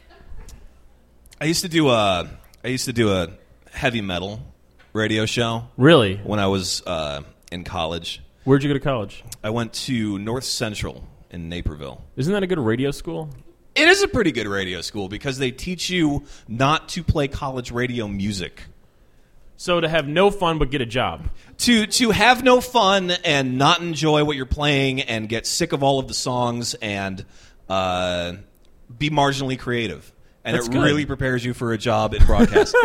Speaker 6: I used to do a I used to do a heavy metal radio show
Speaker 1: Really?
Speaker 6: when I was uh, in college.
Speaker 1: Where'd you go to college?
Speaker 6: I went to North Central in Naperville.
Speaker 1: Isn't that a good radio school?
Speaker 6: It is a pretty good radio school because they teach you not to play college radio music.
Speaker 1: So to have no fun but get a job.
Speaker 6: To to have no fun and not enjoy what you're playing and get sick of all of the songs and uh, be marginally creative. And
Speaker 1: That's
Speaker 6: it
Speaker 1: good.
Speaker 6: really prepares you for a job in broadcasting.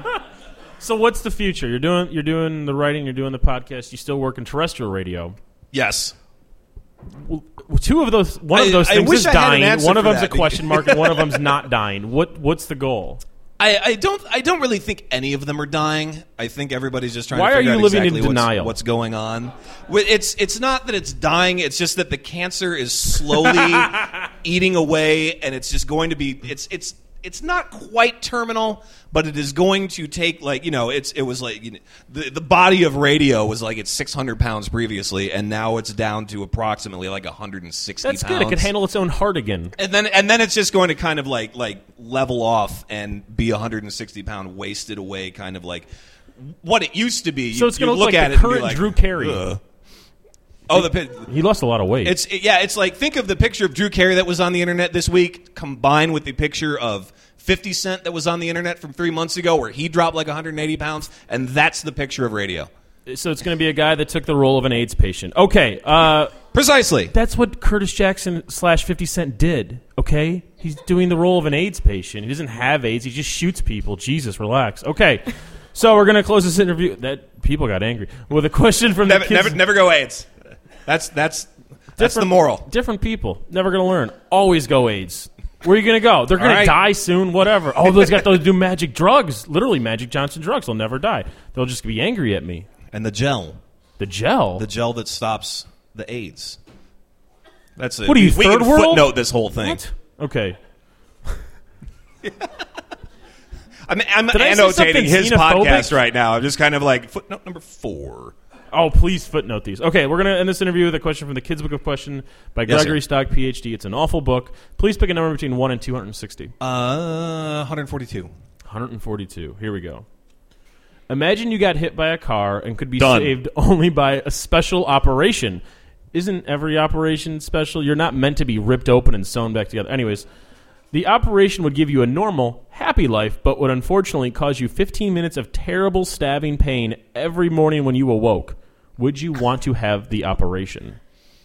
Speaker 1: So what's the future? You're doing you're doing the writing, you're doing the podcast, you still work in terrestrial radio.
Speaker 6: Yes.
Speaker 1: Well, two of those one
Speaker 6: I-
Speaker 1: of those
Speaker 6: I
Speaker 1: things
Speaker 6: wish
Speaker 1: is
Speaker 6: I had an
Speaker 1: dying.
Speaker 6: answer
Speaker 1: One of
Speaker 6: for
Speaker 1: them's a
Speaker 6: that.
Speaker 1: question mark and one of them's not dying. What what's the goal?
Speaker 6: I, I don't. I don't really think any of them are dying. I think everybody's just trying
Speaker 1: Why
Speaker 6: to
Speaker 1: are
Speaker 6: figure
Speaker 1: you
Speaker 6: out
Speaker 1: living in
Speaker 6: exactly what's,
Speaker 1: denial?
Speaker 6: what's going on. Well, It's it's not that it's dying. It's just that the cancer is slowly eating away, and it's just going to be. It's it's it's not quite terminal, but it is going to take like you know. It's it was like you know, the the body of radio was like it's six hundred pounds previously, and now it's down to approximately like one hundred and sixty.
Speaker 1: That's
Speaker 6: pounds.
Speaker 1: good. It could handle its own heart again.
Speaker 6: And then and then it's just going to kind of like like level off and be a one hundred sixty pound wasted away kind of like what it used to be.
Speaker 1: So
Speaker 6: You-
Speaker 1: it's gonna
Speaker 6: you
Speaker 1: look like
Speaker 6: at
Speaker 1: the
Speaker 6: it and be
Speaker 1: current
Speaker 6: like,
Speaker 1: Drew Carey.
Speaker 6: "Ugh." Oh, the pi-
Speaker 1: He lost a lot of weight.
Speaker 6: it's yeah, it's like think of the picture of Drew Carey that was on the internet this week combined with the picture of fifty Cent that was on the internet from three months ago where he dropped like one hundred eighty pounds, and that's the picture of radio.
Speaker 1: so it's going to be a guy that took the role of an AIDS patient. Okay, uh,
Speaker 6: Precisely.
Speaker 1: that's what Curtis Jackson slash fifty Cent did, okay? He's doing the role of an AIDS patient. He doesn't have AIDS. He just shoots people. Jesus, relax. Okay, so we're going to close this interview. That people got angry. With a question from the
Speaker 6: Never,
Speaker 1: kids.
Speaker 6: never, never go AIDS. That's that's that's the
Speaker 1: Different-
Speaker 6: moral.
Speaker 1: Different people. Never going to learn. Always go AIDS. Where are you going to go? They're going
Speaker 6: All
Speaker 1: to
Speaker 6: right.
Speaker 1: die soon, whatever. Oh, those got those do magic drugs. Literally Magic Johnson drugs. They'll never die. They'll just be angry at me.
Speaker 6: And the gel.
Speaker 1: The gel?
Speaker 6: The gel that stops the AIDS. That's it.
Speaker 1: What are you,
Speaker 6: we,
Speaker 1: third
Speaker 6: we can
Speaker 1: world?
Speaker 6: footnote this whole thing.
Speaker 1: What? Okay.
Speaker 6: I'm, I'm
Speaker 1: Did I say
Speaker 6: annotating
Speaker 1: something
Speaker 6: his
Speaker 1: xenophobic?
Speaker 6: podcast right now. I'm just kind of like footnote number four.
Speaker 1: Oh, please footnote these. Okay, we're going to end this interview with a question from the Kids Book of Question by
Speaker 6: Yes,
Speaker 1: Gregory
Speaker 6: sir.
Speaker 1: Stock, P H D. It's an awful book. Please pick a number between one and two hundred sixty.
Speaker 6: Uh, one hundred forty-two.
Speaker 1: one hundred forty-two. Here we go. Imagine you got hit by a car and could be
Speaker 6: Done.
Speaker 1: saved only by a special operation. Isn't every operation special? You're not meant to be ripped open and sewn back together. Anyways, the operation would give you a normal, happy life, but would unfortunately cause you fifteen minutes of terrible stabbing pain every morning when you awoke. Would you want to have the operation?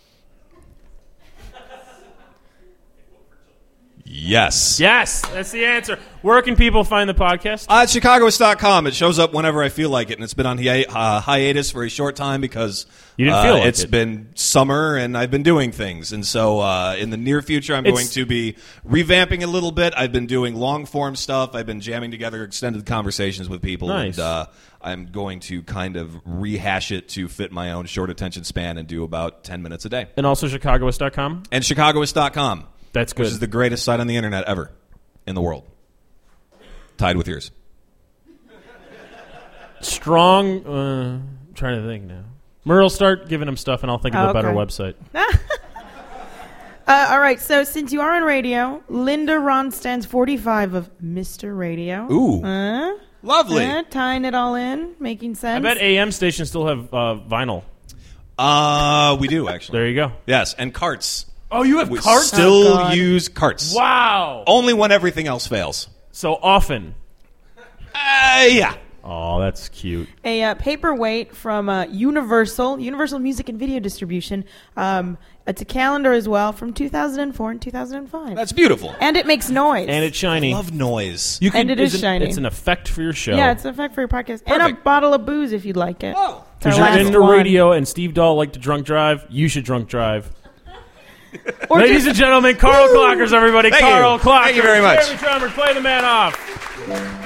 Speaker 6: Yes.
Speaker 1: Yes, that's the answer. Where can people find the podcast?
Speaker 6: Uh, at Chicagoist dot com. It shows up whenever I feel like it, and it's been on hi- uh, hiatus for a short time because
Speaker 1: You didn't
Speaker 6: uh,
Speaker 1: feel like
Speaker 6: it's
Speaker 1: it.
Speaker 6: been summer and I've been doing things. And so uh, in the near future, I'm
Speaker 1: It's-
Speaker 6: going to be revamping a little bit. I've been doing long-form stuff. I've been jamming together extended conversations with people.
Speaker 1: Nice.
Speaker 6: And uh, I'm going to kind of rehash it to fit my own short attention span and do about ten minutes a day.
Speaker 1: And also Chicagoist dot com.
Speaker 6: And Chicagoist dot com.
Speaker 1: That's good.
Speaker 6: Which is the greatest site on the internet ever in the world. Tied with yours.
Speaker 1: Strong. Uh, I'm trying to think now. Merle, start giving him stuff, and I'll think of a
Speaker 2: Okay.
Speaker 1: better website.
Speaker 2: Uh, all right, so since you are on radio, Linda Ronstadt's forty-five of Mister Radio.
Speaker 6: Ooh.
Speaker 2: Uh,
Speaker 6: Lovely.
Speaker 2: uh, tying it all in, making sense.
Speaker 1: I bet A M stations still have uh, vinyl.
Speaker 6: Uh, we do, actually.
Speaker 1: There you go.
Speaker 6: Yes, and carts.
Speaker 1: Oh, you have
Speaker 6: We
Speaker 1: carts?
Speaker 6: still
Speaker 2: Oh, God.
Speaker 6: use carts.
Speaker 1: Wow.
Speaker 6: Only when everything else fails.
Speaker 1: So often.
Speaker 6: Uh, yeah.
Speaker 1: Oh, that's cute.
Speaker 2: A uh, paperweight from uh, Universal, Universal Music and Video Distribution. Um, it's a calendar as well from two thousand four and two thousand five.
Speaker 6: That's beautiful.
Speaker 2: and it makes noise.
Speaker 1: And it's shiny.
Speaker 6: Love noise.
Speaker 1: You
Speaker 2: And it is
Speaker 1: it's an-
Speaker 2: shiny.
Speaker 1: It's an effect for your show.
Speaker 2: yeah, it's an effect for your podcast. And a
Speaker 6: Perfect.
Speaker 2: bottle of booze if you'd like it.
Speaker 6: Oh.
Speaker 2: It's our
Speaker 1: Because you're
Speaker 2: last
Speaker 1: into
Speaker 2: one.
Speaker 1: radio, and Steve Dahl like to drunk drive. You should drunk drive.
Speaker 2: Or
Speaker 1: Ladies
Speaker 2: just-
Speaker 1: and gentlemen, Carl Clockers, everybody.
Speaker 6: Thank
Speaker 1: Carl
Speaker 6: you.
Speaker 1: Clockers.
Speaker 6: Thank you very much.
Speaker 1: Jeremy Tromberg, play the man off.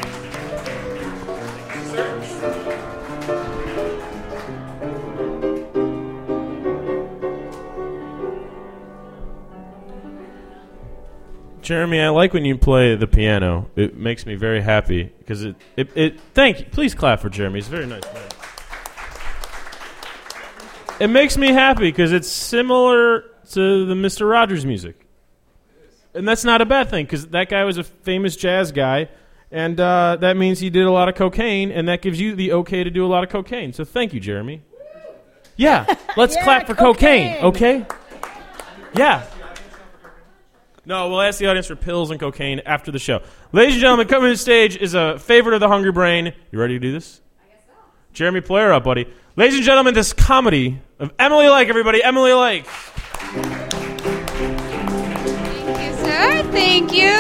Speaker 1: Jeremy, I like when you play the piano. It makes me very happy because it, it, it. Thank you. Please clap for Jeremy. He's a very nice man. It makes me happy because it's similar to the Mister Rogers music, and that's not a bad thing because that guy was a famous jazz guy, and uh, that means he did a lot of cocaine, and that gives you the okay to do a lot of cocaine. So thank you, Jeremy. Yeah, let's
Speaker 2: Yeah,
Speaker 1: clap for cocaine, cocaine, okay? Yeah. No, we'll ask the audience for pills and cocaine after the show. Ladies and gentlemen, coming to the stage is a favorite of the Hungry Brain. You ready to do this? I guess so. Jeremy, play her up, buddy. Ladies and gentlemen, this comedy of Emily Lake, everybody. Emily Lake.
Speaker 7: Thank you, sir. Thank you.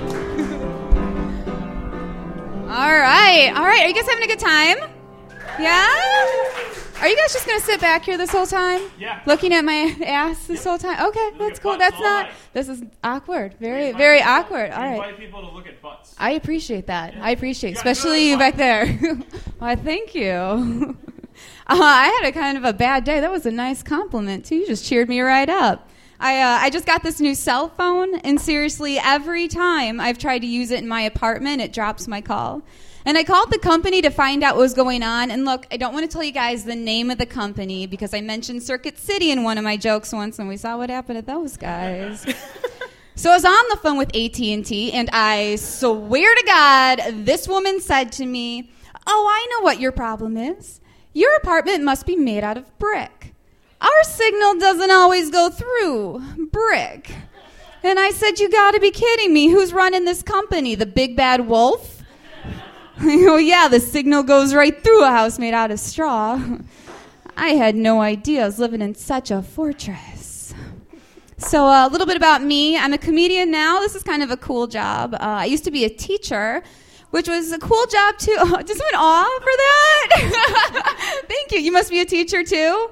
Speaker 7: All right. All right. Are you guys having a good time? Yeah? Are you guys just going to sit back here this whole time?
Speaker 1: Yeah.
Speaker 7: Looking at my ass this whole time? Okay, that's cool. That's not, this is awkward. Very, very awkward. All right.
Speaker 1: Invite people to look at butts.
Speaker 7: I appreciate that. I appreciate it,
Speaker 1: You got
Speaker 7: especially you
Speaker 1: good
Speaker 7: back there. Why, thank you. uh, I had a kind of a bad day. That was a nice compliment, too. You just cheered me right up. I uh, I just got this new cell phone, and seriously, every time I've tried to use it in my apartment, it drops my call. And I called the company to find out what was going on. And look, I don't want to tell you guys the name of the company because I mentioned Circuit City in one of my jokes once, and we saw what happened to those guys. So I was on the phone with A T and T, and I swear to God, this woman said to me, "Oh, I know what your problem is. Your apartment must be made out of brick. Our signal doesn't always go through brick." And I said, "You got to be kidding me. Who's running this company? The big bad wolf?" Oh, yeah, the signal goes right through a house made out of straw. I had no idea I was living in such a fortress. So uh, a little bit about me. I'm a comedian now. This is kind of a cool job. Uh, I used to be a teacher, which was a cool job, too. Oh, just went awe for that? Thank you. You must be a teacher, too?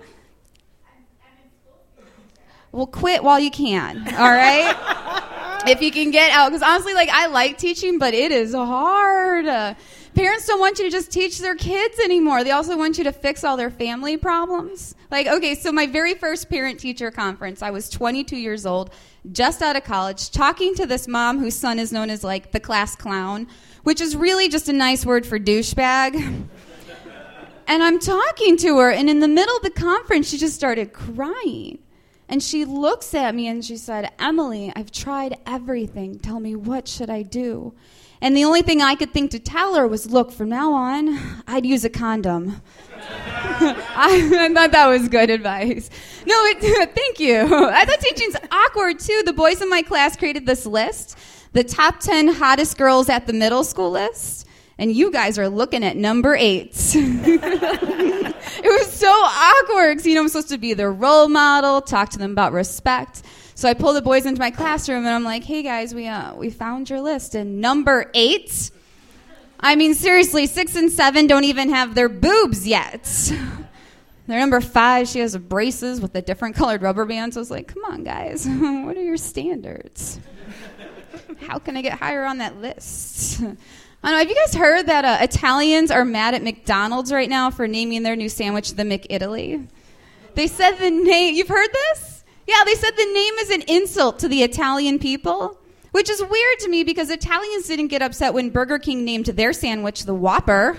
Speaker 7: Well, quit while you can, all right? If you can get out. Because honestly, like, I like teaching, but it is hard. Uh, parents don't want you to just teach their kids anymore. They also want you to fix all their family problems. Like, okay, so my very first parent-teacher conference, I was twenty-two years old, just out of college, talking to this mom whose son is known as, like, the class clown, which is really just a nice word for douchebag. And I'm talking to her, and in the middle of the conference, she just started crying. And she looks at me and she said, "Emily, I've tried everything. Tell me, what should I do?" And the only thing I could think to tell her was, "Look, from now on, I'd use a condom." I, I thought that was good advice. No, it, thank you. I thought teaching's awkward, too. The boys in my class created this list, the top ten hottest girls at the middle school list. And you guys are looking at number eight. It was so awkward because, you know, I'm supposed to be their role model, talk to them about respect. So I pull the boys into my classroom, and I'm like, "Hey, guys, we uh, we found your list. And number eight, I mean, seriously, six and seven don't even have their boobs yet. Their number five, she has braces with a different colored rubber band." So I was like, "Come on, guys. What are your standards? How can I get higher on that list?" I don't know, have you guys heard that uh, Italians are mad at McDonald's right now for naming their new sandwich the McItaly? They said the name, you've heard this? Yeah, they said the name is an insult to the Italian people, which is weird to me because Italians didn't get upset when Burger King named their sandwich the Whopper.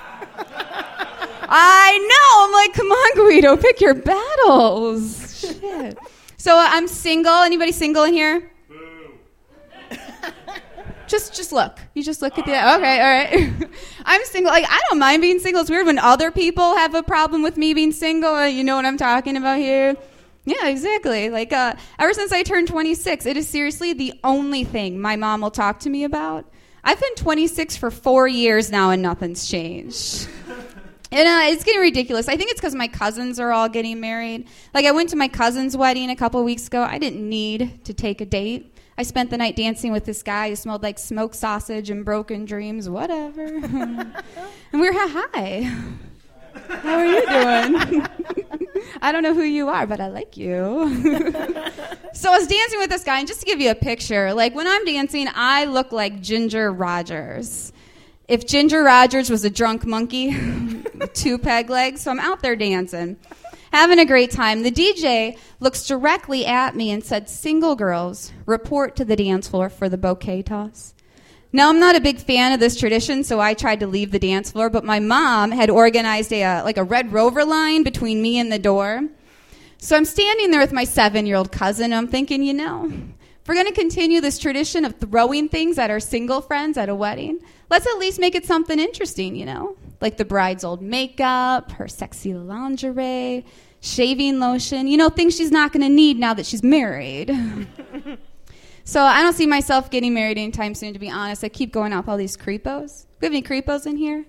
Speaker 7: I know, I'm like, come on, Guido, pick your battles. Shit. So uh, I'm single. Anybody single in here? Just just look. You just look at the... Okay, all right. I'm single. Like, I don't mind being single. It's weird when other people have a problem with me being single. You know what I'm talking about here? Yeah, exactly. Like, uh, ever since I turned twenty-six, it is seriously the only thing my mom will talk to me about. I've been twenty-six for four years now, and nothing's changed. And uh, it's getting ridiculous. I think it's because my cousins are all getting married. Like, I went to my cousin's wedding a couple weeks ago. I didn't need to take a date. I spent the night dancing with this guy who smelled like smoked sausage and broken dreams, whatever. And we were, hi. How are you doing? I don't know who you are, but I like you. So I was dancing with this guy, and just to give you a picture, like when I'm dancing, I look like Ginger Rogers. If Ginger Rogers was a drunk monkey with two peg legs, so I'm out there dancing, having a great time. The D J looks directly at me and said, "Single girls, report to the dance floor for the bouquet toss." Now, I'm not a big fan of this tradition, so I tried to leave the dance floor, but my mom had organized a uh, like a Red Rover line between me and the door. So I'm standing there with my seven-year-old cousin, and I'm thinking, you know, if we're going to continue this tradition of throwing things at our single friends at a wedding, let's at least make it something interesting, you know? Like the bride's old makeup, her sexy lingerie, shaving lotion, you know, things she's not going to need now that she's married. So I don't see myself getting married anytime soon, to be honest. I keep going out with all these creepos. Do we have any creepos in here?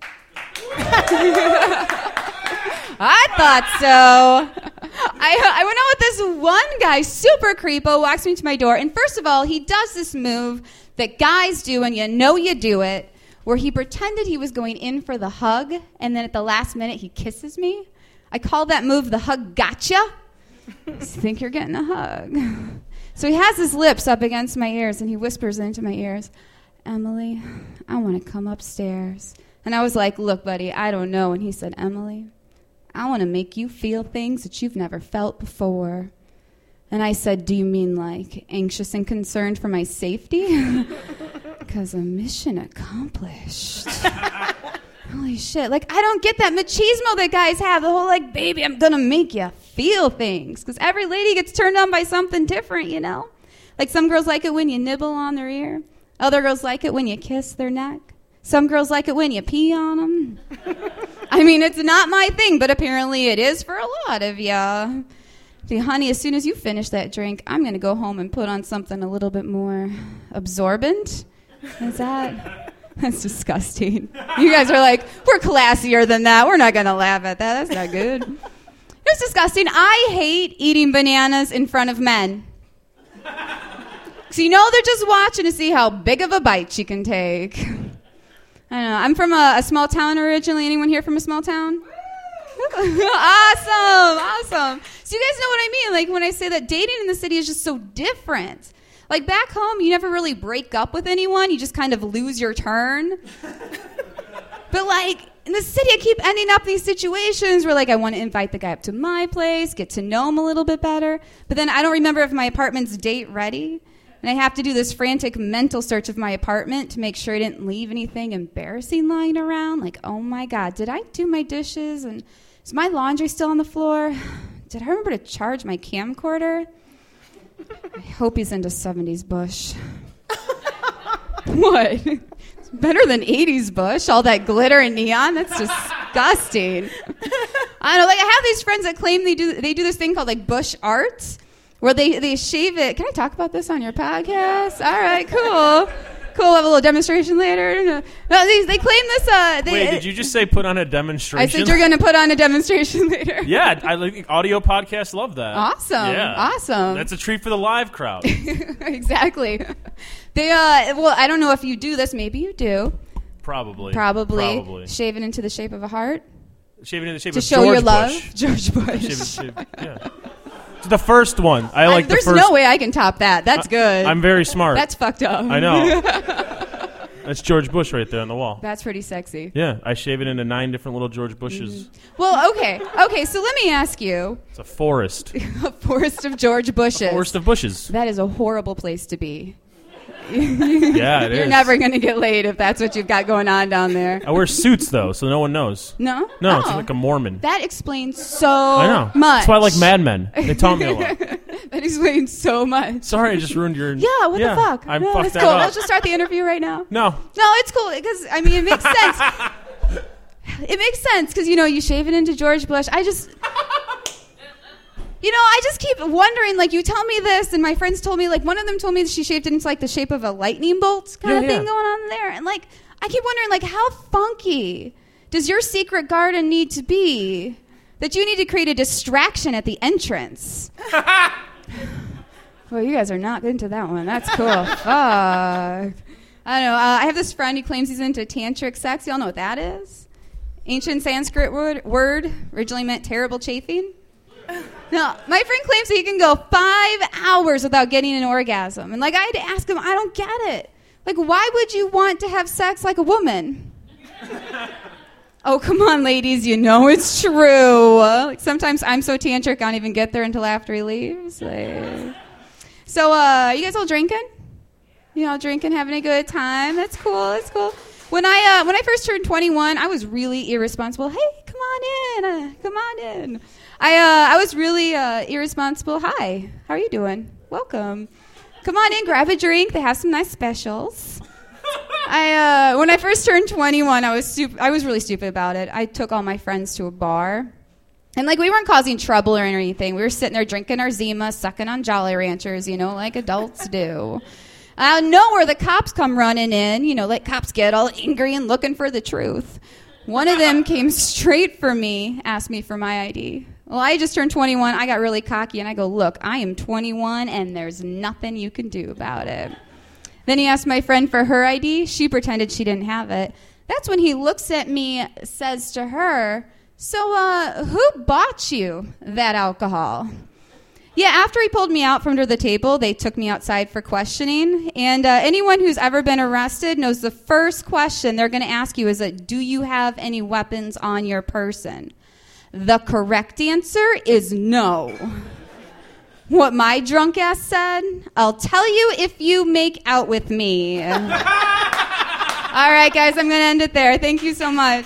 Speaker 7: I thought so. I, I went out with this one guy, super creepo, walks me to my door. And first of all, he does this move that guys do, and you know you do it, where he pretended he was going in for the hug, and then at the last minute he kisses me. I call that move the hug gotcha. You think you're getting a hug. So he has his lips up against my ears, and he whispers into my ears, Emily, I want to come upstairs. And I was like, look, buddy, I don't know. And he said, Emily, I want to make you feel things that you've never felt before. And I said, do you mean like anxious and concerned for my safety? Because a mission accomplished. Holy shit. Like, I don't get that machismo that guys have. The whole, like, baby, I'm going to make you feel things. Because every lady gets turned on by something different, you know? Like, some girls like it when you nibble on their ear. Other girls like it when you kiss their neck. Some girls like it when you pee on them. I mean, it's not my thing, but apparently it is for a lot of ya. See, honey, as soon as you finish that drink, I'm going to go home and put on something a little bit more absorbent. Is that... That's disgusting. You guys are like, we're classier than that. We're not going to laugh at that. That's not good. It's disgusting. I hate eating bananas in front of men. So you know they're just watching to see how big of a bite you can take. I don't know. I'm from a, a small town originally. Anyone here from a small town? Awesome. Awesome. So you guys know what I mean. Like when I say that dating in the city is just so different. Like, back home, you never really break up with anyone. You just kind of lose your turn. But, like, in the city, I keep ending up in these situations where, like, I want to invite the guy up to my place, get to know him a little bit better. But then I don't remember if my apartment's date ready. And I have to do this frantic mental search of my apartment to make sure I didn't leave anything embarrassing lying around. Like, oh, my God, did I do my dishes? And is my laundry still on the floor? Did I remember to charge my camcorder? I hope he's into seventies Bush. What? It's better than eighties Bush. All that glitter and neon. That's disgusting. I don't know. Like I have these friends that claim they do they do this thing called like Bush art, where they, they shave it. Can I talk about this on your podcast? All right, cool. Cool. We'll have a little demonstration later. No, they, they claim this. Uh, they,
Speaker 1: Wait, did you just say put on a demonstration?
Speaker 7: I said you're going to put on a demonstration later.
Speaker 1: Yeah, I like audio podcasts love that.
Speaker 7: Awesome.
Speaker 1: Yeah.
Speaker 7: Awesome.
Speaker 1: That's a treat for the live crowd.
Speaker 7: Exactly. They. Uh, well, I don't know if you do this. Maybe you do.
Speaker 1: Probably.
Speaker 7: Probably.
Speaker 1: Probably.
Speaker 7: Shave it into the shape of a heart.
Speaker 1: Shaving in the shape
Speaker 7: to
Speaker 1: of
Speaker 7: show
Speaker 1: George
Speaker 7: your love.
Speaker 1: Bush.
Speaker 7: George Bush.
Speaker 1: Shave, shave, yeah. It's the first one. I like
Speaker 7: I, there's
Speaker 1: the first.
Speaker 7: no way I can top that. That's good.
Speaker 1: I'm very smart.
Speaker 7: That's fucked up.
Speaker 1: I know. That's George Bush right there on the wall.
Speaker 7: That's pretty sexy.
Speaker 1: Yeah, I shave it into nine different little George Bushes.
Speaker 7: Mm-hmm. Well, okay. Okay, so let me ask you.
Speaker 1: It's a forest.
Speaker 7: A forest of George Bushes.
Speaker 1: A forest of bushes.
Speaker 7: That is a horrible place to be.
Speaker 1: Yeah, it
Speaker 7: You're
Speaker 1: is.
Speaker 7: never going to get laid if that's what you've got going on down there.
Speaker 1: I wear suits, though, so no one knows.
Speaker 7: No?
Speaker 1: No,
Speaker 7: Oh.
Speaker 1: it's like a Mormon.
Speaker 7: That explains so
Speaker 1: I know.
Speaker 7: much.
Speaker 1: That's why I like Mad Men. They taught me a lot.
Speaker 7: That explains so much.
Speaker 1: Sorry, I just ruined your...
Speaker 7: Yeah, what the fuck?
Speaker 1: I
Speaker 7: no,
Speaker 1: fucked
Speaker 7: it's
Speaker 1: that
Speaker 7: cool.
Speaker 1: up.
Speaker 7: Let's just start the interview right now.
Speaker 1: No.
Speaker 7: No, it's cool because, I mean, it makes sense. It makes sense because, you know, you shave it into George Bush. I just... You know, I just keep wondering, like, you tell me this, and my friends told me, like, one of them told me that she shaved it into, like, the shape of a lightning bolt kind
Speaker 1: Yeah,
Speaker 7: of thing
Speaker 1: yeah.
Speaker 7: going on there. And, like, I keep wondering, like, how funky does your secret garden need to be that you need to create a distraction at the entrance? Well, you guys are not into that one. That's cool. Fuck. I don't know. Uh, I have this friend who claims he's into tantric sex. Y'all know what that is? Ancient Sanskrit word, word originally meant terrible chafing. No, my friend claims that he can go five hours without getting an orgasm. And, like, I had to ask him, I don't get it. Like, why would you want to have sex like a woman? Oh, come on, ladies. You know it's true. Like, sometimes I'm so tantric, I don't even get there until after he leaves. Like... So, uh, you guys all drinking? You all drinking, having a good time? That's cool. That's cool. When I uh, when I first turned twenty-one, I was really irresponsible. Hey, come on in. Uh, come on in. I uh, I was really uh, irresponsible. Hi, how are you doing? Welcome. Come on in, grab a drink. They have some nice specials. I uh, when I first turned twenty-one, I was stup- I was really stupid about it. I took all my friends to a bar, And, like, we weren't causing trouble or anything. We were sitting there drinking our Zima, sucking on Jolly Ranchers, you know, like adults do. Out of nowhere, the cops come running in, you know, like cops get all angry and looking for the truth. One of them came straight for me, asked me for my I D. Well, I just turned twenty-one. I got really cocky, and I go, look, I am twenty-one, and there's nothing you can do about it. Then he asked my friend for her I D. She pretended she didn't have it. That's when he looks at me, says to her, so uh, who bought you that alcohol? Yeah, after he pulled me out from under the table, they took me outside for questioning. And uh, anyone who's ever been arrested knows the first question they're going to ask you is, that, do you have any weapons on your person? The correct answer is no. What my drunk ass said, I'll tell you if you make out with me. All right, guys, I'm going to end it there. Thank you so much.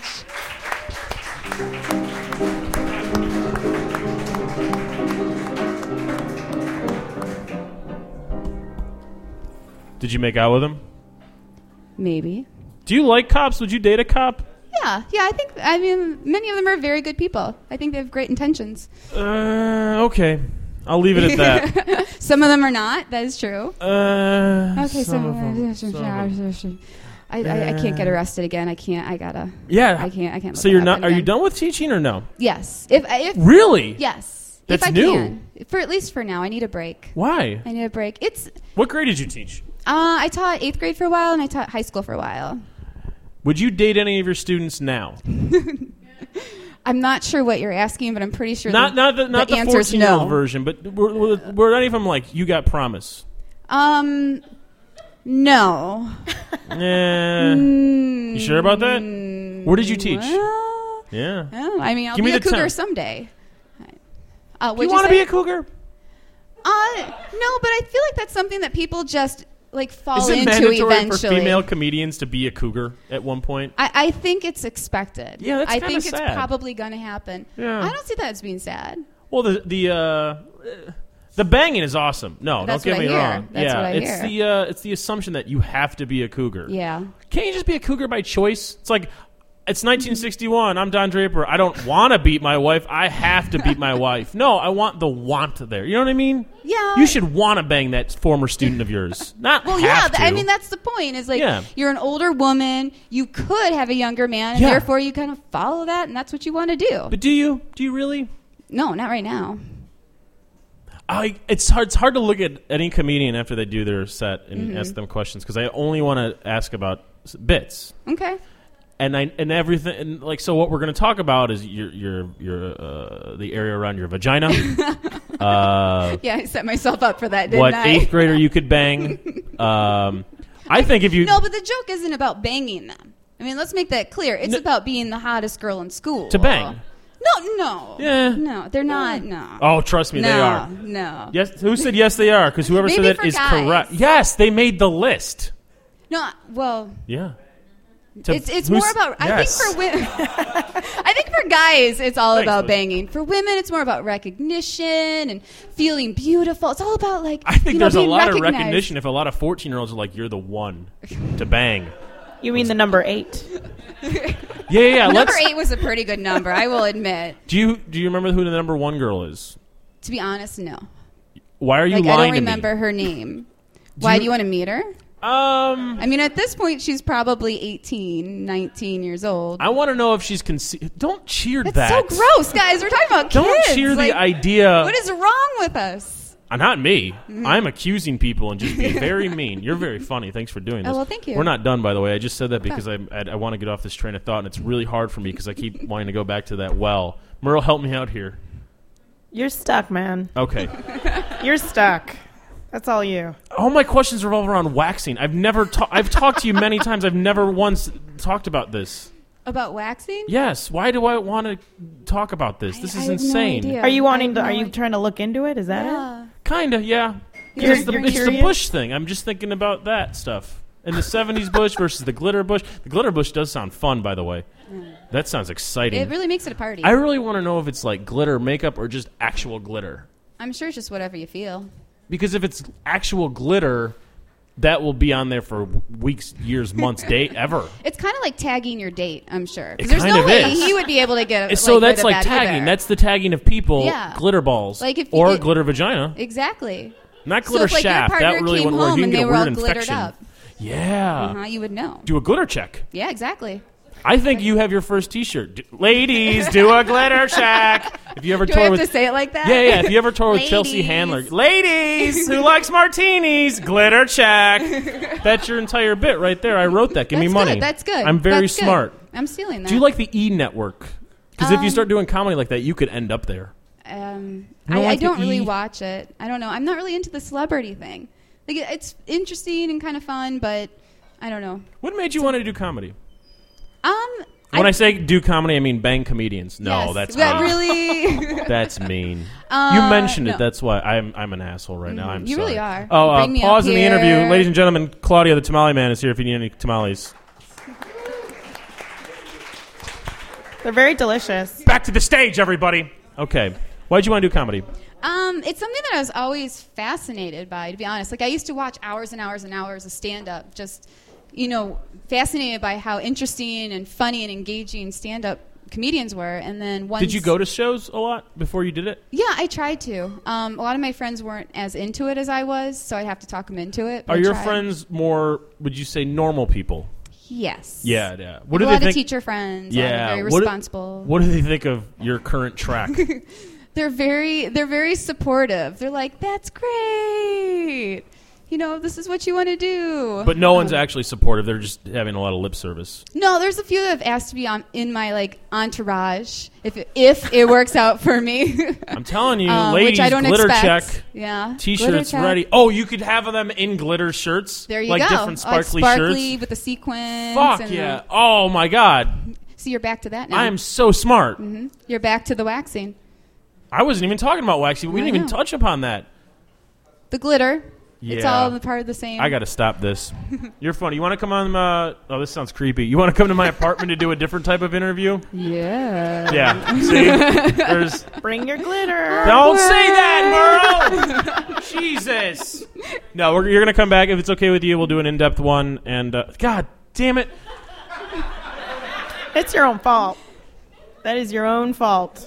Speaker 1: Did you make out with him?
Speaker 7: Maybe.
Speaker 1: Do you like cops? Would you date a cop?
Speaker 7: Yeah, yeah, I think, I mean, many of them are very good people. I think they have great intentions.
Speaker 1: Uh, okay. I'll leave it at that.
Speaker 7: Some of them are not, that is true.
Speaker 1: Uh,
Speaker 7: Okay,
Speaker 1: some
Speaker 7: so
Speaker 1: of them, some of them.
Speaker 7: I, I, I can't get arrested again. I can't, I gotta.
Speaker 1: Yeah.
Speaker 7: I can't, I can't.
Speaker 1: So
Speaker 7: let
Speaker 1: you're
Speaker 7: that
Speaker 1: not,
Speaker 7: happen
Speaker 1: are you
Speaker 7: again.
Speaker 1: done with teaching or no?
Speaker 7: Yes. If, if
Speaker 1: Really?
Speaker 7: Yes.
Speaker 1: That's
Speaker 7: if I
Speaker 1: new.
Speaker 7: Can. For at least for now, I need a break.
Speaker 1: Why?
Speaker 7: I need a break. It's,
Speaker 1: What grade did you teach?
Speaker 7: uh, I taught eighth grade for a while, and I taught high school for a while.
Speaker 1: Would you date any of your students now?
Speaker 7: I'm not sure what you're asking, but I'm pretty sure
Speaker 1: Not
Speaker 7: the,
Speaker 1: not the not
Speaker 7: the
Speaker 1: the
Speaker 7: answer is
Speaker 1: fourteen-year-old
Speaker 7: no.
Speaker 1: version, but were, were, were any of them like, you got promise?
Speaker 7: Um, no.
Speaker 1: Eh. You sure about that? Where did you teach?
Speaker 7: Well,
Speaker 1: Yeah.
Speaker 7: oh, I mean, I'll
Speaker 1: Give
Speaker 7: be
Speaker 1: me
Speaker 7: a
Speaker 1: the
Speaker 7: cougar
Speaker 1: time.
Speaker 7: someday. Uh,
Speaker 1: You
Speaker 7: what'd
Speaker 1: want to
Speaker 7: say?
Speaker 1: be a cougar?
Speaker 7: Uh, no, but I feel like that's something that people just like fall
Speaker 1: Is it
Speaker 7: into
Speaker 1: mandatory
Speaker 7: eventually.
Speaker 1: for female comedians to be a cougar at one point?
Speaker 7: I, I think it's expected.
Speaker 1: Yeah, that's
Speaker 7: I
Speaker 1: kinda
Speaker 7: think it's
Speaker 1: sad.
Speaker 7: probably going to happen.
Speaker 1: Yeah.
Speaker 7: I don't see that as being sad.
Speaker 1: Well, the the uh, the banging is awesome. No,
Speaker 7: That's
Speaker 1: don't get
Speaker 7: what I
Speaker 1: me
Speaker 7: hear.
Speaker 1: wrong.
Speaker 7: That's
Speaker 1: yeah,
Speaker 7: what I
Speaker 1: it's
Speaker 7: hear.
Speaker 1: the uh, it's the assumption that you have to be a cougar.
Speaker 7: Yeah.
Speaker 1: Can't you just be a cougar by choice? It's like, it's nineteen sixty-one. I'm Don Draper. I don't want to beat my wife. I have to beat my wife. No, I want the want there. You know what I mean?
Speaker 7: Yeah.
Speaker 1: You should want to bang that former student of yours. Not
Speaker 7: Well,
Speaker 1: have
Speaker 7: yeah,
Speaker 1: to.
Speaker 7: th- I mean, that's the point. Is like
Speaker 1: Yeah.
Speaker 7: you're an older woman. You could have a younger man, and
Speaker 1: Yeah.
Speaker 7: therefore you kind of follow that, and that's what you want to do.
Speaker 1: But do you? Do you really?
Speaker 7: No, not right now.
Speaker 1: I, it's hard. It's hard to look at any comedian after they do their set and
Speaker 7: Mm-hmm.
Speaker 1: ask them questions because I only want to ask about s- bits.
Speaker 7: Okay.
Speaker 1: And I and everything and like so what we're going to talk about is your your your uh, the area around your vagina. uh,
Speaker 7: Yeah, I set myself up for that, didn't
Speaker 1: what
Speaker 7: I?
Speaker 1: eighth grader you could bang. Um, I think if you
Speaker 7: No, but the joke isn't about banging them. I mean, let's make that clear. It's
Speaker 1: No.
Speaker 7: about being the hottest girl in school.
Speaker 1: to bang.
Speaker 7: No, no.
Speaker 1: Yeah.
Speaker 7: No, they're not. No.
Speaker 1: Oh, trust me,
Speaker 7: no,
Speaker 1: they are.
Speaker 7: No.
Speaker 1: Yes, who said yes? They are because whoever
Speaker 7: Maybe
Speaker 1: said that
Speaker 7: for
Speaker 1: is
Speaker 7: guys.
Speaker 1: correct. Yes, they made the list.
Speaker 7: No, well,
Speaker 1: Yeah. To-
Speaker 7: it's it's
Speaker 1: who's-
Speaker 7: more about. I
Speaker 1: yes.
Speaker 7: think for women, I think for guys, it's all
Speaker 1: Thanks,
Speaker 7: about
Speaker 1: Liz.
Speaker 7: banging. For women, it's more about recognition and feeling beautiful. It's all about like.
Speaker 1: I think
Speaker 7: you know,
Speaker 1: there's a
Speaker 7: being
Speaker 1: lot of
Speaker 7: recognized.
Speaker 1: recognition if a lot of fourteen-year-olds are like, "You're the one to bang."
Speaker 2: You mean the number eight?
Speaker 1: Yeah, yeah. yeah.
Speaker 7: Number
Speaker 1: Let's,
Speaker 7: eight was a pretty good number, I will admit.
Speaker 1: Do you do you remember who the number one girl is?
Speaker 7: To be honest, no.
Speaker 1: Why are you
Speaker 7: Like I
Speaker 1: lying
Speaker 7: don't remember
Speaker 1: to me?
Speaker 7: her name. Why
Speaker 1: you-
Speaker 7: do you want to meet her?
Speaker 1: Um,
Speaker 7: I mean, at this point, she's probably eighteen, nineteen years old.
Speaker 1: I want to know if she's conceived. Don't cheer
Speaker 7: That's
Speaker 1: that.
Speaker 7: so gross, guys. We're talking about
Speaker 1: Don't
Speaker 7: kids.
Speaker 1: cheer
Speaker 7: Like,
Speaker 1: the idea.
Speaker 7: What is wrong with us?
Speaker 1: Uh, not me.
Speaker 7: Mm-hmm.
Speaker 1: I'm accusing people and just being very mean. You're very funny. Thanks for doing this.
Speaker 7: Oh, well, thank you.
Speaker 1: We're not done, by the way. I just said that because I I, I want to get off this train of thought, and it's really hard for me because I keep wanting to go back to that well. Merle, help me out here.
Speaker 2: You're stuck, man.
Speaker 1: Okay.
Speaker 2: You're stuck. That's all you.
Speaker 1: All my questions revolve around waxing. I've never ta- I've talked to you many times. I've never once talked about this.
Speaker 7: About waxing?
Speaker 1: Yes. Why do I want to talk about this? This
Speaker 7: I-
Speaker 1: is
Speaker 7: I have no
Speaker 1: insane.
Speaker 7: idea.
Speaker 2: Are you
Speaker 7: I
Speaker 2: wanting
Speaker 7: have
Speaker 2: to?
Speaker 7: no
Speaker 2: Are you
Speaker 7: idea.
Speaker 2: trying to look into it? Is that it?
Speaker 7: Yeah.
Speaker 1: Kinda, yeah. 'Cause
Speaker 2: You're-
Speaker 1: it's the,
Speaker 2: you're
Speaker 1: it's the
Speaker 2: curious?
Speaker 1: bush thing. I'm just thinking about that stuff. And the seventies bush versus the glitter bush. The glitter bush does sound fun, by the way. That sounds exciting.
Speaker 7: It really makes it a party.
Speaker 1: I really want to know if it's like glitter makeup or just actual glitter.
Speaker 7: I'm sure it's just whatever you feel.
Speaker 1: Because if it's actual glitter, that will be on there for weeks, years, months, day, ever.
Speaker 7: It's kind of like tagging your date, I'm sure. 'Cause
Speaker 1: It
Speaker 7: there's
Speaker 1: kind
Speaker 7: no
Speaker 1: of
Speaker 7: way
Speaker 1: is.
Speaker 7: he would be able to get.
Speaker 1: so
Speaker 7: like,
Speaker 1: that's
Speaker 7: rid of
Speaker 1: like
Speaker 7: that
Speaker 1: tagging.
Speaker 7: either.
Speaker 1: That's the tagging of people.
Speaker 7: Yeah.
Speaker 1: Glitter balls,
Speaker 7: Like if you
Speaker 1: or
Speaker 7: get-
Speaker 1: glitter vagina.
Speaker 7: Exactly.
Speaker 1: Not
Speaker 7: So
Speaker 1: glitter
Speaker 7: if, like, your
Speaker 1: shaft.
Speaker 7: partner
Speaker 1: That really
Speaker 7: came
Speaker 1: wouldn't work.
Speaker 7: home
Speaker 1: You can
Speaker 7: and
Speaker 1: get
Speaker 7: they
Speaker 1: a
Speaker 7: were all
Speaker 1: weird
Speaker 7: glittered
Speaker 1: infection.
Speaker 7: up.
Speaker 1: Yeah.
Speaker 7: Uh-huh, you would know.
Speaker 1: Do a glitter check.
Speaker 7: Yeah, exactly.
Speaker 1: I think you have your first T-shirt. D- Ladies, do a glitter check. If you ever
Speaker 7: Do I
Speaker 1: tour
Speaker 7: have
Speaker 1: with
Speaker 7: to say it like that?
Speaker 1: Yeah, yeah. If you ever tour with Chelsea
Speaker 7: Ladies.
Speaker 1: Handler, ladies who likes martinis, glitter check. That's your entire bit right there. I wrote that. Give
Speaker 7: That's
Speaker 1: me money.
Speaker 7: Good. That's good.
Speaker 1: I'm very
Speaker 7: That's good.
Speaker 1: smart.
Speaker 7: I'm stealing that.
Speaker 1: Do you like the E Network? Because if you
Speaker 7: Um,
Speaker 1: start doing comedy like that, you could end up there.
Speaker 7: Um,
Speaker 1: You don't
Speaker 7: I,
Speaker 1: like
Speaker 7: I don't
Speaker 1: the
Speaker 7: really
Speaker 1: E?
Speaker 7: watch it. I don't know. I'm not really into the celebrity thing. Like it- it's interesting and kind of fun, but I don't know.
Speaker 1: What made you want to do comedy?
Speaker 7: Um,
Speaker 1: When I, say do comedy, I mean bang comedians. No,
Speaker 7: yes,
Speaker 1: that's
Speaker 7: that
Speaker 1: mean.
Speaker 7: really.
Speaker 1: That's mean.
Speaker 7: Uh,
Speaker 1: you mentioned it.
Speaker 7: no.
Speaker 1: That's why I'm I'm an asshole right now.
Speaker 7: Mhm.
Speaker 1: I'm
Speaker 7: You
Speaker 1: sorry.
Speaker 7: really are.
Speaker 1: Oh, uh,
Speaker 7: Bring me
Speaker 1: pause
Speaker 7: up
Speaker 1: in the interview,
Speaker 7: here.
Speaker 1: ladies and gentlemen. Claudia, the tamale man, is here. If you need any tamales,
Speaker 2: They're very delicious.
Speaker 1: back to the stage, everybody. Okay, why'd you want to do comedy?
Speaker 7: Um, it's something that I was always fascinated by, to be honest. Like I used to watch hours and hours and hours of stand-up, just, you know, fascinated by how interesting and funny and engaging stand-up comedians were. And then once...
Speaker 1: Did you go to shows a lot before you did it?
Speaker 7: Yeah, I tried to. Um, a lot of my friends weren't as into it as I was, so I'd have to talk them into it. but
Speaker 1: Are
Speaker 7: I
Speaker 1: your
Speaker 7: tried.
Speaker 1: friends more? Would you say normal people?
Speaker 7: Yes.
Speaker 1: Yeah, yeah.
Speaker 7: What
Speaker 1: What
Speaker 7: a
Speaker 1: do
Speaker 7: lot
Speaker 1: they
Speaker 7: of
Speaker 1: think?
Speaker 7: teacher friends.
Speaker 1: Yeah,
Speaker 7: A lot of very
Speaker 1: what do-
Speaker 7: responsible.
Speaker 1: What do they think of your current track?
Speaker 7: They're very they're very supportive. They're like, that's great. You know, this is what you want to do.
Speaker 1: But no one's actually supportive. They're just having a lot of lip service.
Speaker 7: No, there's a few that have asked to be on in my like entourage if it, if it works out for me.
Speaker 1: I'm telling you,
Speaker 7: Um,
Speaker 1: ladies,
Speaker 7: which I don't
Speaker 1: glitter
Speaker 7: expect.
Speaker 1: check.
Speaker 7: Yeah,
Speaker 1: T-shirts
Speaker 7: glitter check.
Speaker 1: ready. Oh, you could have them in glitter shirts.
Speaker 7: There you
Speaker 1: like
Speaker 7: go.
Speaker 1: different
Speaker 7: Like
Speaker 1: sparkly,
Speaker 7: sparkly
Speaker 1: shirts.
Speaker 7: with the sequins.
Speaker 1: Fuck
Speaker 7: and
Speaker 1: yeah!
Speaker 7: The,
Speaker 1: Oh my god,
Speaker 7: so you're back to that now.
Speaker 1: I am so smart.
Speaker 7: hmm You're back to the waxing,
Speaker 1: I wasn't even talking about waxing. We
Speaker 7: I
Speaker 1: didn't even
Speaker 7: know.
Speaker 1: touch upon that.
Speaker 7: the glitter. It's
Speaker 1: Yeah.
Speaker 7: all the part of the same.
Speaker 1: I got to stop this. You're funny. You want to come on? Uh, oh, this sounds creepy. You want to come to my apartment to do a different type of interview?
Speaker 7: Yeah.
Speaker 1: Yeah. See, there's.
Speaker 2: Bring your glitter.
Speaker 1: Don't say that, Merle. Jesus. No, we're, you're gonna come back if it's okay with you. We'll do an in-depth one. And uh, God damn it.
Speaker 2: It's your own fault. That is your own fault.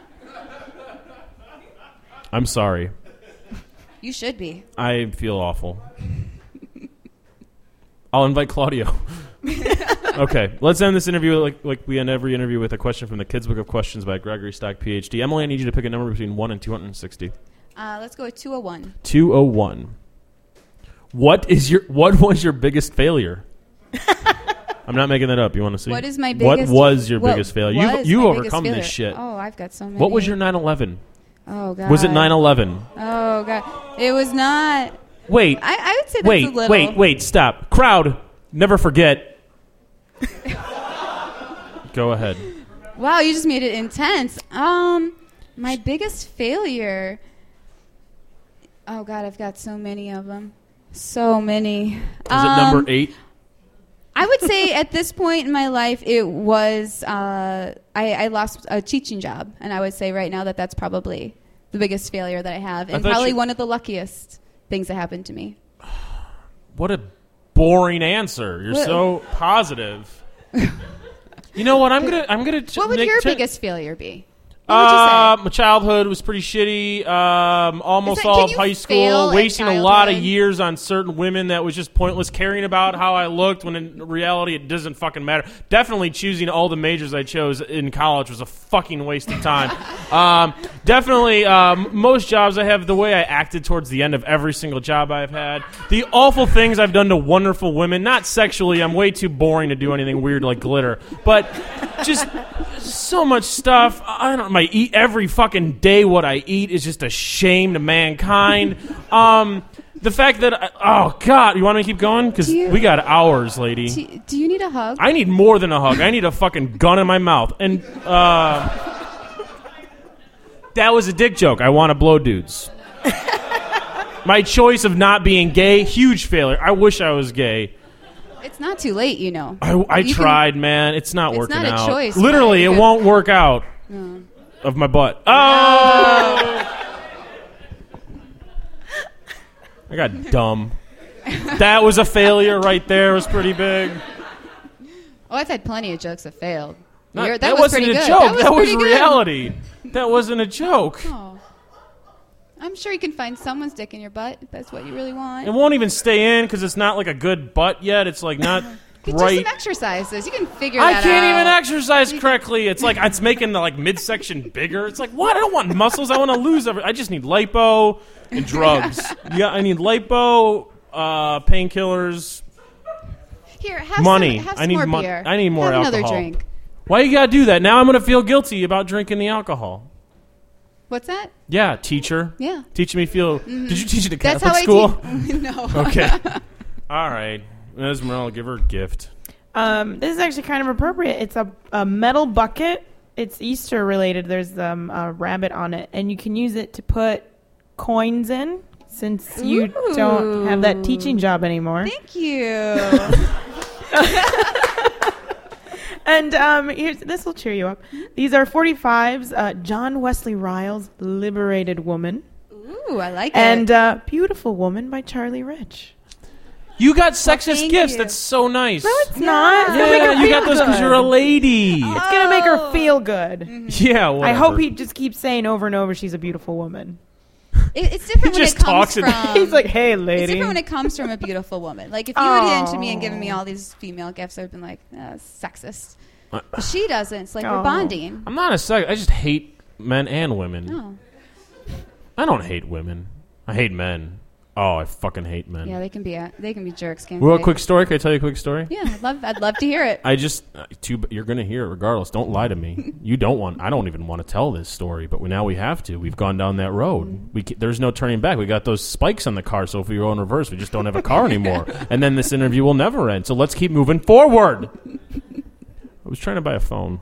Speaker 1: I'm sorry.
Speaker 7: You should be.
Speaker 1: I feel awful. I'll invite Claudio. Okay, let's end this interview like like we end every interview with a question from the Kids Book of Questions by Gregory Stock, P H D. Emily, I need you to pick a number between one and two hundred sixty.
Speaker 7: Uh, let's go with two oh one.
Speaker 1: two oh one. What is your what was your biggest failure? I'm not making that up. You want to see?
Speaker 7: What is my
Speaker 1: What
Speaker 7: biggest?
Speaker 1: was your
Speaker 7: what
Speaker 1: biggest failure? You've
Speaker 7: was
Speaker 1: you
Speaker 7: my biggest
Speaker 1: overcome this
Speaker 7: failure?
Speaker 1: shit.
Speaker 7: Oh, I've got so many.
Speaker 1: What was your nine eleven?
Speaker 7: Oh God.
Speaker 1: Was it nine eleven?
Speaker 7: Oh God. It was not.
Speaker 1: Wait.
Speaker 7: I, I would say that's
Speaker 1: wait,
Speaker 7: a little.
Speaker 1: wait, wait, stop. Crowd, never forget. Go ahead.
Speaker 7: Wow, you just made it intense. Um, my biggest failure. Oh God, I've got so many of them. So many.
Speaker 1: Is it number eight?
Speaker 7: I would say at this point in my life, it was uh, I, I lost a teaching job, and I would say right now that that's probably the biggest failure that I have, and
Speaker 1: I
Speaker 7: probably
Speaker 1: you-
Speaker 7: one of the luckiest things that happened to me.
Speaker 1: What a boring answer. You're
Speaker 7: What-
Speaker 1: so positive. You know what? I'm gonna. I'm gonna.
Speaker 7: What would
Speaker 1: Nick,
Speaker 7: your
Speaker 1: t-
Speaker 7: biggest failure be? What would you say?
Speaker 1: Uh, my childhood was pretty shitty. Um, almost
Speaker 7: Is that-
Speaker 1: all
Speaker 7: can
Speaker 1: of
Speaker 7: you
Speaker 1: high
Speaker 7: fail
Speaker 1: school,
Speaker 7: at
Speaker 1: wasting a lot of
Speaker 7: childhood?
Speaker 1: years on certain women that was just pointless. Caring about how I looked when in reality it doesn't fucking matter. Definitely choosing all the majors I chose in college was a fucking waste of time. um, definitely, um, most jobs I have the way I acted towards the end of every single job I've had. The awful things I've done to wonderful women, not sexually. I'm way too boring to do anything weird like glitter, but just so much stuff. I don't. My eat every fucking day. What I eat is just a shame to mankind. Um, the fact that I, oh god, you want me to keep going? Because
Speaker 7: Do you-
Speaker 1: we got hours, lady.
Speaker 7: Do, do you need a hug?
Speaker 1: I need more than a hug. I need a fucking gun in my mouth. And uh, that was a dick joke. I want to blow dudes. My choice of not being gay, huge failure. I wish I was gay.
Speaker 7: It's not too late, you know.
Speaker 1: I, I
Speaker 7: You can-
Speaker 1: tried, man. It's not
Speaker 7: It's
Speaker 1: working
Speaker 7: not a
Speaker 1: out.
Speaker 7: choice,
Speaker 1: Literally,
Speaker 7: but
Speaker 1: it
Speaker 7: you
Speaker 1: won't work out. Of my butt. Oh! I got dumb. That was a failure right there. It was pretty big.
Speaker 7: Oh, I've had plenty of jokes that failed.
Speaker 1: Not,
Speaker 7: You're-
Speaker 1: that
Speaker 7: was
Speaker 1: wasn't
Speaker 7: pretty
Speaker 1: a
Speaker 7: good.
Speaker 1: joke.
Speaker 7: That was,
Speaker 1: That was
Speaker 7: pretty good.
Speaker 1: reality. That wasn't a joke.
Speaker 7: Oh. I'm sure you can find someone's dick in your butt if that's what you really want.
Speaker 1: It won't even stay in because it's not like a good butt yet. It's like not
Speaker 7: Get
Speaker 1: right.
Speaker 7: you some exercises. You can figure
Speaker 1: I
Speaker 7: that
Speaker 1: can't
Speaker 7: out.
Speaker 1: even exercise correctly. It's like it's making the like midsection bigger. It's like what? I don't want muscles. I want to lose every. I just need lipo and drugs. Yeah, I need lipo, uh, painkillers.
Speaker 7: Here, have
Speaker 1: Money.
Speaker 7: Some, have
Speaker 1: I
Speaker 7: some
Speaker 1: need
Speaker 7: more
Speaker 1: mon-
Speaker 7: beer.
Speaker 1: I need more
Speaker 7: have
Speaker 1: alcohol.
Speaker 7: another drink.
Speaker 1: Why you gotta do that? Now I'm gonna feel guilty about drinking the alcohol.
Speaker 7: What's that?
Speaker 1: Yeah, teacher.
Speaker 7: Yeah.
Speaker 1: Teaching me feel.
Speaker 7: Mm-hmm.
Speaker 1: Did you teach it at
Speaker 7: That's
Speaker 1: Catholic
Speaker 7: how
Speaker 1: school?
Speaker 7: I teach. No.
Speaker 1: Okay. All right. Esmeralda, give her a gift.
Speaker 2: Um, this is actually kind of appropriate. It's a, a metal bucket. It's Easter related. There's um, a rabbit on it, and you can use it to put coins in since you
Speaker 7: Ooh.
Speaker 2: don't have that teaching job anymore.
Speaker 7: Thank you.
Speaker 2: And um, here's this will cheer you up. These are forty-fives. Uh, John Wesley Riles' "Liberated Woman"
Speaker 7: Ooh, I like
Speaker 2: and
Speaker 7: it.
Speaker 2: uh, "Beautiful Woman" by Charlie Rich.
Speaker 1: You got sexist
Speaker 7: thank
Speaker 1: gifts.
Speaker 7: you.
Speaker 1: That's so nice.
Speaker 2: No, it's not. It's gonna make
Speaker 1: Yeah,
Speaker 2: her
Speaker 1: you got
Speaker 2: feel
Speaker 1: those because
Speaker 2: good.
Speaker 1: you're a lady.
Speaker 2: It's gonna make her
Speaker 7: Oh.
Speaker 2: feel good.
Speaker 1: Yeah, whatever.
Speaker 2: I hope he just keeps saying over and over, "She's a beautiful woman."
Speaker 7: It, it's different
Speaker 1: He
Speaker 7: when
Speaker 1: just
Speaker 7: it comes
Speaker 1: talks in-
Speaker 7: from.
Speaker 2: He's like, "Hey,
Speaker 7: It's
Speaker 2: lady."
Speaker 7: different when it comes from a beautiful woman. Like if you were
Speaker 2: Oh.
Speaker 7: into me and given me all these female gifts, I'd been like, uh, sexist.
Speaker 1: Uh,
Speaker 7: But she doesn't. It's like
Speaker 2: Oh.
Speaker 7: we're bonding.
Speaker 1: I'm not a sex. I just hate men and women.
Speaker 7: Oh,
Speaker 1: I don't hate women. I hate men. Oh, I fucking hate men.
Speaker 7: yeah, they can be uh, they can be jerks. Can't
Speaker 1: Well, a
Speaker 7: they?
Speaker 1: quick story. Can I tell you a quick story?
Speaker 7: Yeah, I'd love I'd love to hear it.
Speaker 1: I just uh, too, you're gonna hear it regardless. Don't lie to me. You don't want. I don't even want to tell this story, but we, now we have to. We've gone down that road. We ca- there's no turning back. We got those spikes on the car, so if we go in reverse, we just don't have a car anymore. And then this interview will never end. So let's keep moving forward. I was trying to buy a phone,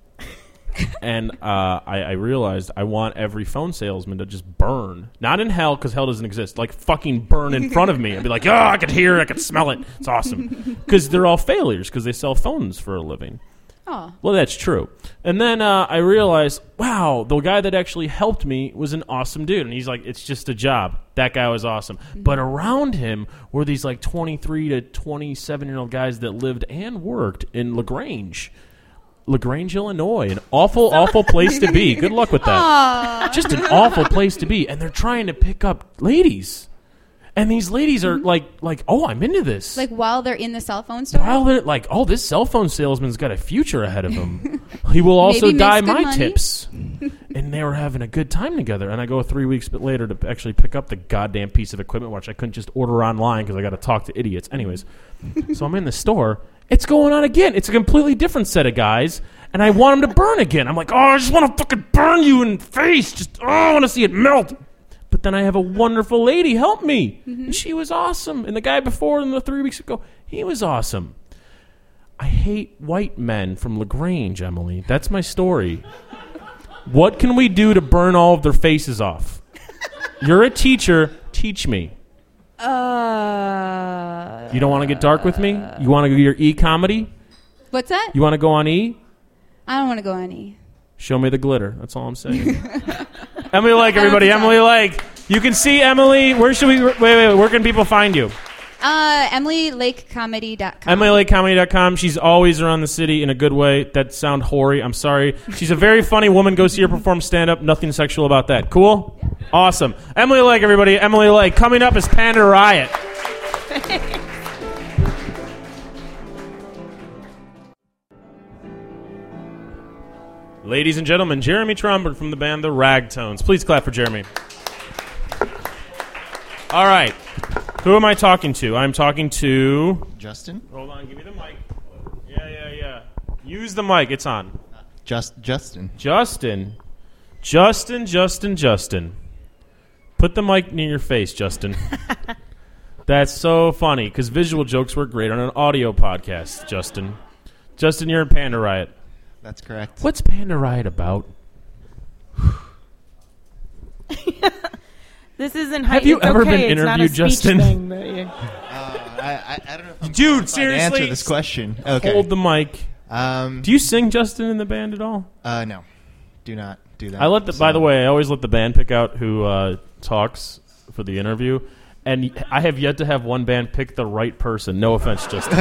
Speaker 1: and uh, I, I realized I want every phone salesman to just burn. Not in hell, because hell doesn't exist. Like fucking burn in front of me and be like, oh, I could hear it, I could smell it. It's awesome. Because they're all failures because they sell phones for a living.
Speaker 7: Oh,
Speaker 1: Well, that's true. And then uh, I realized, wow, the guy that actually helped me was an awesome dude. And he's like, it's just a job. That guy was awesome.
Speaker 7: Mm-hmm.
Speaker 1: But around him were these like twenty-three to twenty-seven-year-old guys that lived and worked in LaGrange. LaGrange, Illinois. An awful, awful place to be. Good luck with that. Just an awful place to be. And they're trying to pick up ladies. And these ladies are like, like, oh, I'm into this.
Speaker 7: like while they're in the cell phone store.
Speaker 1: While they're like, oh, this cell phone salesman's got a future ahead of him. He will also
Speaker 7: Maybe makes
Speaker 1: dye
Speaker 7: good
Speaker 1: my
Speaker 7: money.
Speaker 1: tips. And they were having a good time together. And I go three weeks bit later to actually pick up the goddamn piece of equipment, which I couldn't just order online because I got to talk to idiots. Anyways, so I'm in the store. It's going on again. It's a completely different set of guys. And I want them to burn again. I'm like, oh, I just want to fucking burn you in the face. Just, oh, I want to see it melt. But then I have a wonderful lady help me.
Speaker 7: Mm-hmm.
Speaker 1: And she was awesome. And the guy before in the three weeks ago, he was awesome. I hate white men from LaGrange, Emily. That's my story. What can we do to burn all of their faces off? You're a teacher. Teach me.
Speaker 7: Uh,
Speaker 1: You don't want to get dark with me? You want to do your e-comedy?
Speaker 7: what's that?
Speaker 1: You want to go on E?
Speaker 7: I don't want to go any.
Speaker 1: Show me the glitter. That's all I'm saying. Emily Lake,
Speaker 7: I don't
Speaker 1: everybody.
Speaker 7: have to
Speaker 1: Emily Lake. You can see Emily. Where should we... Wait, wait, wait. Where can people find you?
Speaker 7: Uh, Emily Lake Comedy dot com.
Speaker 1: Emily Lake Comedy dot com. She's always around the city in a good way. That sound hoary. I'm sorry. She's a very funny woman. Go see her perform stand-up. Nothing sexual about that. Cool? Awesome. Emily Lake, everybody. Emily Lake. Coming up is Panda Riot. Ladies and gentlemen, Jeremy Tromberg from the band The Ragtones. Please clap for Jeremy. All right. Who am I talking to? I'm talking to...
Speaker 8: Justin?
Speaker 1: Hold on, give me the mic. Yeah, yeah, yeah. Use the mic. It's on.
Speaker 8: Just Justin.
Speaker 1: Justin. Justin, Justin, Justin. Put the mic near your face, Justin. That's so funny, because visual jokes work great on an audio podcast, Justin. Justin, you're in Panda Riot.
Speaker 8: That's correct.
Speaker 1: What's Panda Riot about?
Speaker 2: This isn't.
Speaker 1: Have you
Speaker 2: it's
Speaker 1: ever
Speaker 2: okay.
Speaker 1: been
Speaker 2: It's not a
Speaker 1: interviewed,
Speaker 2: speech
Speaker 1: Justin?
Speaker 2: thing, but you-
Speaker 8: Uh, I, I, I don't know if I'm
Speaker 1: Dude,
Speaker 8: qualified to
Speaker 1: seriously.
Speaker 8: answer this question. Okay.
Speaker 1: Hold the mic.
Speaker 8: Um,
Speaker 1: Do you sing, Justin, in the band at all?
Speaker 8: uh, no. Do not do that.
Speaker 1: I let the.
Speaker 8: So-
Speaker 1: By the way, I always let the band pick out who uh, talks for the interview, and I have yet to have one band pick the right person. No offense, Justin.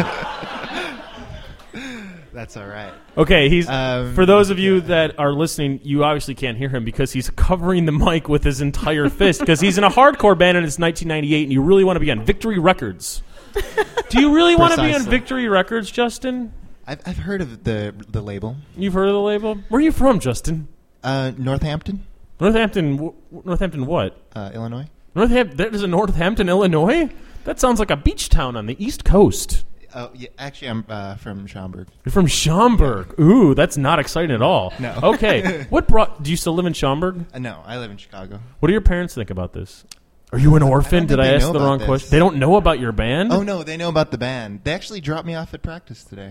Speaker 8: That's all right.
Speaker 1: Okay, he's
Speaker 8: Um,
Speaker 1: for those of you that are listening, you obviously can't hear him because he's covering the mic with his entire fist because he's in a hardcore band and it's nineteen ninety-eight and you really want to be on Victory Records. Do you really want to be on
Speaker 8: Precisely.
Speaker 1: Victory Records, Justin?
Speaker 8: I've, I've heard of the the label.
Speaker 1: You've heard of the label? Where are you from, Justin?
Speaker 8: Uh, Northampton,
Speaker 1: Northampton. w- Northampton. What?
Speaker 8: uh, Illinois.
Speaker 1: Northampton. There's a Northampton, Illinois. That sounds like a beach town on the East Coast.
Speaker 8: Oh, yeah. Actually, I'm uh, from Schaumburg.
Speaker 1: You're from Schaumburg. Ooh, that's not exciting at all.
Speaker 8: No.
Speaker 1: Okay. What brought? Do you still live in Schaumburg?
Speaker 8: Uh, no, I live in Chicago.
Speaker 1: What do your parents think about this? Are you an orphan?
Speaker 8: think
Speaker 1: Did I
Speaker 8: they
Speaker 1: ask
Speaker 8: know
Speaker 1: the
Speaker 8: about
Speaker 1: wrong
Speaker 8: this.
Speaker 1: question? They don't know about your band?
Speaker 8: Oh no, they know about the band. They actually dropped me off at practice today.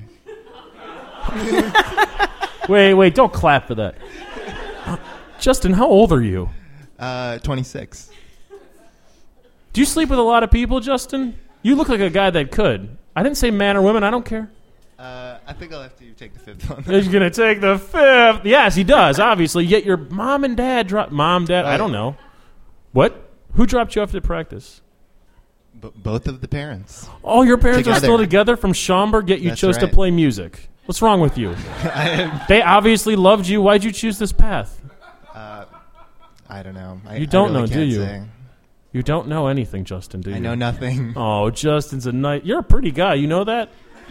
Speaker 1: Wait, wait, don't clap for that. Uh, Justin, how old are you?
Speaker 8: Uh, twenty-six.
Speaker 1: Do you sleep with a lot of people, Justin? You look like a guy that could. I didn't say man or women. I don't care.
Speaker 8: Uh, I think I'll have to take the fifth one.
Speaker 1: He's going to take the fifth. Yes, he does, obviously. Yet your mom and dad dropped... Mom, dad, I don't know. What? Who dropped you off to practice?
Speaker 8: B- both of the parents.
Speaker 1: Oh, your parents are
Speaker 8: Together.
Speaker 1: still together from Schaumburg, yet you
Speaker 8: That's
Speaker 1: chose to
Speaker 8: right.
Speaker 1: play music. What's wrong with you? They obviously loved you. Why'd you choose this path?
Speaker 8: Uh, I don't know. I,
Speaker 1: You don't
Speaker 8: I really
Speaker 1: know, do
Speaker 8: can't
Speaker 1: you?
Speaker 8: say.
Speaker 1: You don't know anything, Justin, do you?
Speaker 8: I know nothing.
Speaker 1: Oh, Justin's a nice... You're a pretty guy. You know that?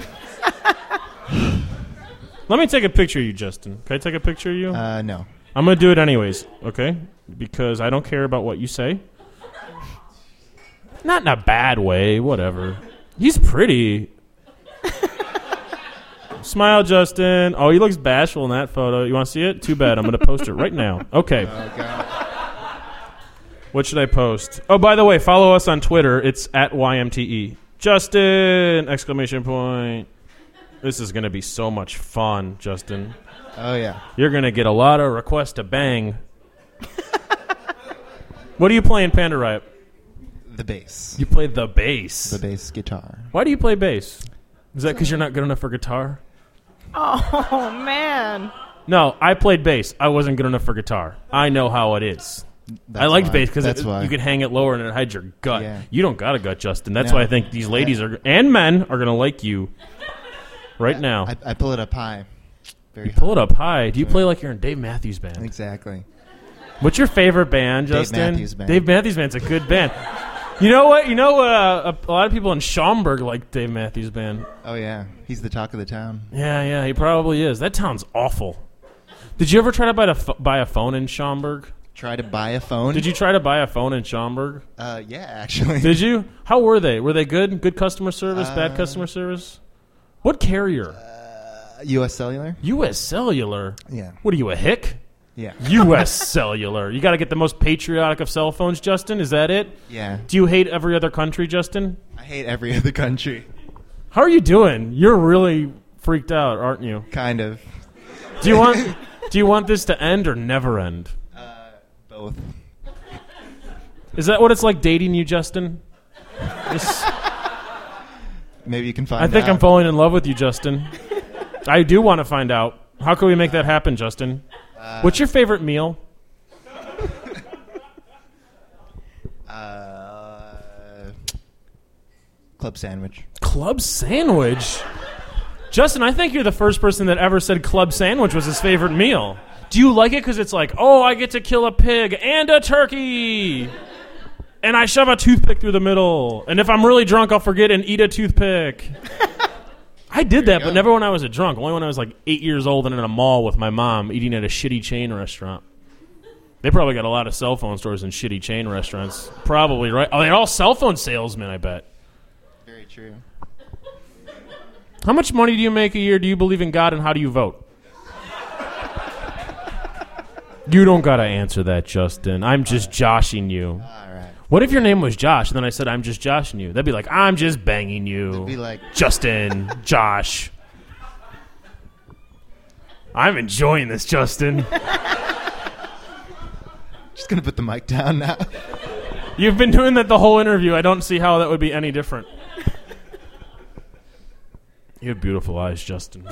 Speaker 1: Let me take a picture of you, Justin. Can I take a picture of you?
Speaker 8: Uh, no.
Speaker 1: I'm going to do it anyways, okay? Because I don't care about what you say. Not in a bad way, whatever. He's pretty. Smile, Justin. Oh, he looks bashful in that photo. You want to see it? Too bad. I'm going to post it right now. Okay. What should I post? Oh, by the way, follow us on Twitter. It's at Y M T E. Justin! Exclamation point. This is going to be so much fun, Justin.
Speaker 8: Oh, yeah.
Speaker 1: You're going to get a lot of requests to bang. What do you play in Panda Riot?
Speaker 8: The bass.
Speaker 1: You play the bass.
Speaker 8: The bass guitar.
Speaker 1: Why do you play bass? Is that because you're not good enough for guitar?
Speaker 2: Oh, man.
Speaker 1: No, I played bass. I wasn't good enough for guitar. I know how it is.
Speaker 8: That's
Speaker 1: I liked
Speaker 8: why.
Speaker 1: bass because
Speaker 8: That's why.
Speaker 1: you could hang it lower and it hides your gut.
Speaker 8: Yeah.
Speaker 1: You don't got a gut, Justin. That's
Speaker 8: No.
Speaker 1: why I think these ladies are and men are going to like you right now.
Speaker 8: I, I pull it up high. Very
Speaker 1: You pull it up high. Do you play like you're in Dave Matthews Band?
Speaker 8: Exactly.
Speaker 1: What's your favorite band,
Speaker 8: Dave
Speaker 1: Justin?
Speaker 8: Matthews Band.
Speaker 1: Dave Matthews Band's a good band. You know what? You know uh, a, a lot of people in Schaumburg like Dave Matthews Band.
Speaker 8: Oh, yeah. He's the talk of the town.
Speaker 1: Yeah, yeah, he probably is. That town's awful. Did you ever try to buy a, ph- buy a phone in Schaumburg?
Speaker 8: Try to buy a phone?
Speaker 1: Did you try to buy a phone in Schaumburg?
Speaker 8: Uh, yeah, actually.
Speaker 1: Did you? How were they? Were they good? Good customer service?
Speaker 8: Uh,
Speaker 1: bad customer service? What carrier?
Speaker 8: Uh, U S Cellular?
Speaker 1: U S Cellular.
Speaker 8: Yeah.
Speaker 1: What are you, a hick?
Speaker 8: Yeah.
Speaker 1: U S Cellular. You got to get the most patriotic of cell phones, Justin? Is that it?
Speaker 8: Yeah.
Speaker 1: Do you hate every other country, Justin?
Speaker 8: I hate every other country.
Speaker 1: How are you doing? You're really freaked out, aren't you?
Speaker 8: Kind of.
Speaker 1: Do you want Do you want this to end or never end?
Speaker 8: Uh, both.
Speaker 1: Is that what it's like dating you, Justin? This,
Speaker 8: Maybe you can find
Speaker 1: I think
Speaker 8: out.
Speaker 1: I'm falling in love with you, Justin. I do want to find out. How can we make that happen, Justin?
Speaker 8: Uh,
Speaker 1: What's your favorite meal?
Speaker 8: Uh, club sandwich.
Speaker 1: Club sandwich? Justin, I think you're the first person that ever said club sandwich was his favorite meal. Do you like it because it's like, oh, I get to kill a pig and a turkey, and I shove a toothpick through the middle, and if I'm really drunk, I'll forget and eat a toothpick. I did that, but never when I was a drunk. Only when I was like eight years old and in a mall with my mom eating at a shitty chain restaurant. They probably got a lot of cell phone stores and shitty chain restaurants. Probably, right? Oh, they're all cell phone salesmen, I bet.
Speaker 8: Very true.
Speaker 1: How much money do you make a year? Do you believe in God, and how do you vote? You don't got to answer that, Justin. I'm just joshing you.
Speaker 8: All right.
Speaker 1: What if your name was Josh, and then I said, I'm just joshing you? That'd be like, I'm just banging you.
Speaker 8: It'd be like,
Speaker 1: Justin, Josh. I'm enjoying this, Justin.
Speaker 8: just gonna put the mic down now.
Speaker 1: You've been doing that the whole interview. I don't see how that would be any different. You have beautiful eyes, Justin.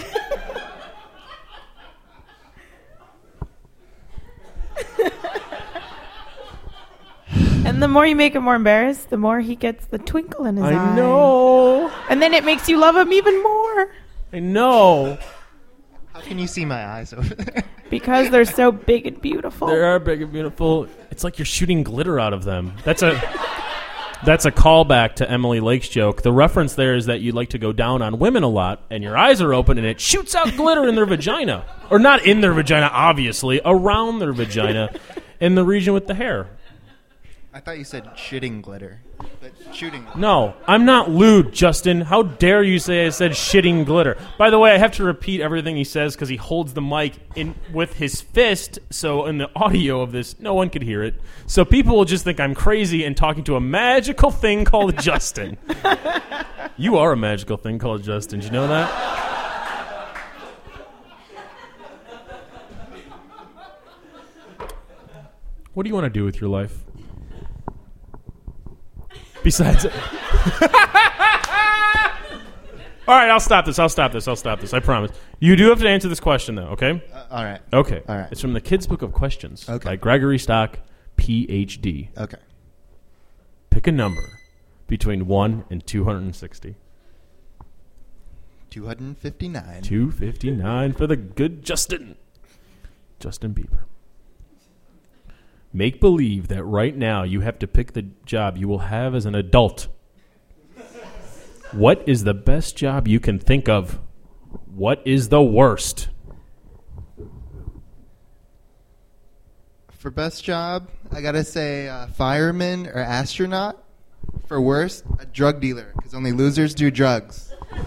Speaker 2: And the more you make him more embarrassed, the more he gets the twinkle in his eye.
Speaker 1: I know.
Speaker 2: And then it makes you love him even more.
Speaker 1: I know.
Speaker 8: How can you see my eyes over there?
Speaker 2: Because they're so big and beautiful.
Speaker 1: They are big and beautiful. It's like you're shooting glitter out of them. That's a that's a callback to Emily Lake's joke. The reference there is that you like to go down on women a lot, and your eyes are open, and it shoots out glitter in their vagina. Or not in their vagina, obviously. Around their vagina. In the region with the hair.
Speaker 8: I thought you said shitting glitter. But shooting.
Speaker 1: No, I'm not lewd, Justin. How dare you say I said shitting glitter? By the way, I have to repeat everything he says because he holds the mic in with his fist, so in the audio of this, no one could hear it. So people will just think I'm crazy and talking to a magical thing called Justin. You are a magical thing called Justin. Did you know that? What do you want to do with your life? Besides, all right, I'll stop this. I'll stop this. I'll stop this. I promise. You do have to answer this question, though. Okay.
Speaker 8: Uh, all right.
Speaker 1: Okay.
Speaker 8: All right.
Speaker 1: It's from the Kids Book of Questions
Speaker 8: Okay.
Speaker 1: by Gregory Stock, P H D.
Speaker 8: Okay.
Speaker 1: Pick a number between one and two hundred and sixty.
Speaker 8: two hundred fifty-nine.
Speaker 1: Two fifty nine for the good Justin. Justin Bieber. Make believe that right now you have to pick the job you will have as an adult. What is the best job you can think of? What is the worst?
Speaker 8: For best job, I gotta say uh, fireman or astronaut. For worst, a drug dealer, because only losers do drugs.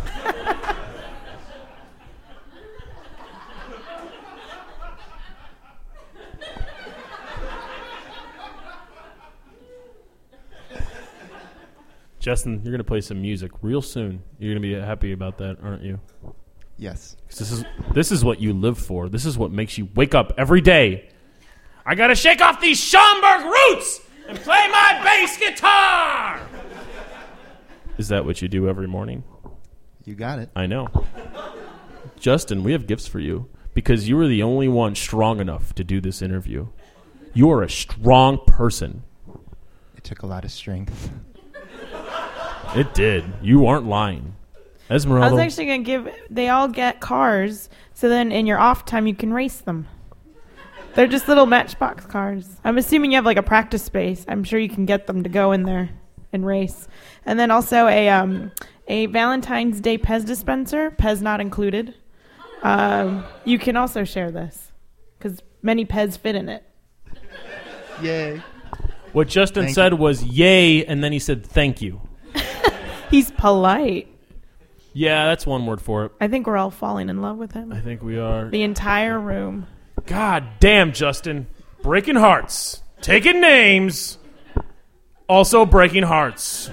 Speaker 1: Justin, you're going to play some music real soon. You're going to be happy about that, aren't you?
Speaker 8: Yes.
Speaker 1: 'Cause this is this is what you live for. This is what makes you wake up every day. I got to shake off these Schaumburg roots and play my bass guitar. Is that what you do every morning?
Speaker 8: You got it.
Speaker 1: I know. Justin, we have gifts for you because you were the only one strong enough to do this interview. You are a strong person.
Speaker 8: It took a lot of strength.
Speaker 1: It did. You aren't lying. Esmeralda.
Speaker 2: I was actually going to give, they all get cars, so then in your off time you can race them. They're just little Matchbox cars. I'm assuming you have like a practice space. I'm sure you can get them to go in there and race. And then also a um, a Valentine's Day Pez dispenser, Pez not included. Um, you can also share this because many Pez fit in it.
Speaker 8: Yay.
Speaker 1: What Justin
Speaker 8: Thank
Speaker 1: said
Speaker 8: you.
Speaker 1: was yay, and then he said thank you.
Speaker 2: He's polite.
Speaker 1: Yeah, that's one word for it.
Speaker 2: I think we're all falling in love with him.
Speaker 1: I think we are.
Speaker 2: The entire room.
Speaker 1: God damn, Justin. Breaking hearts. Taking names. Also breaking hearts.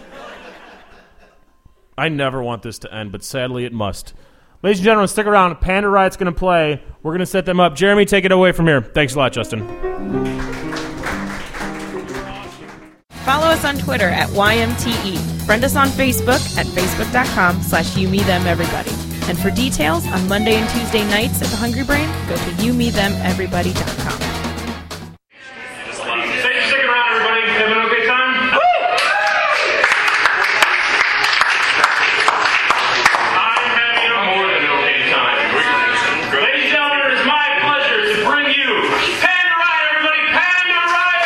Speaker 1: I never want this to end, but sadly it must. Ladies and gentlemen, stick around. Panda Riot's going to play. We're going to set them up. Jeremy, take it away from here. Thanks a lot, Justin.
Speaker 2: Follow us on Twitter at Y M T E. Friend us on Facebook at facebook.com slash you me them everybody. And for details on Monday and Tuesday nights at the Hungry Brain, go to you me them everybody dot com.
Speaker 1: Thanks for sticking around, everybody. Having a good time? I'm having a more than okay time. Ladies and gentlemen, it is my pleasure to bring you Panda Riot, everybody. Panda Riot!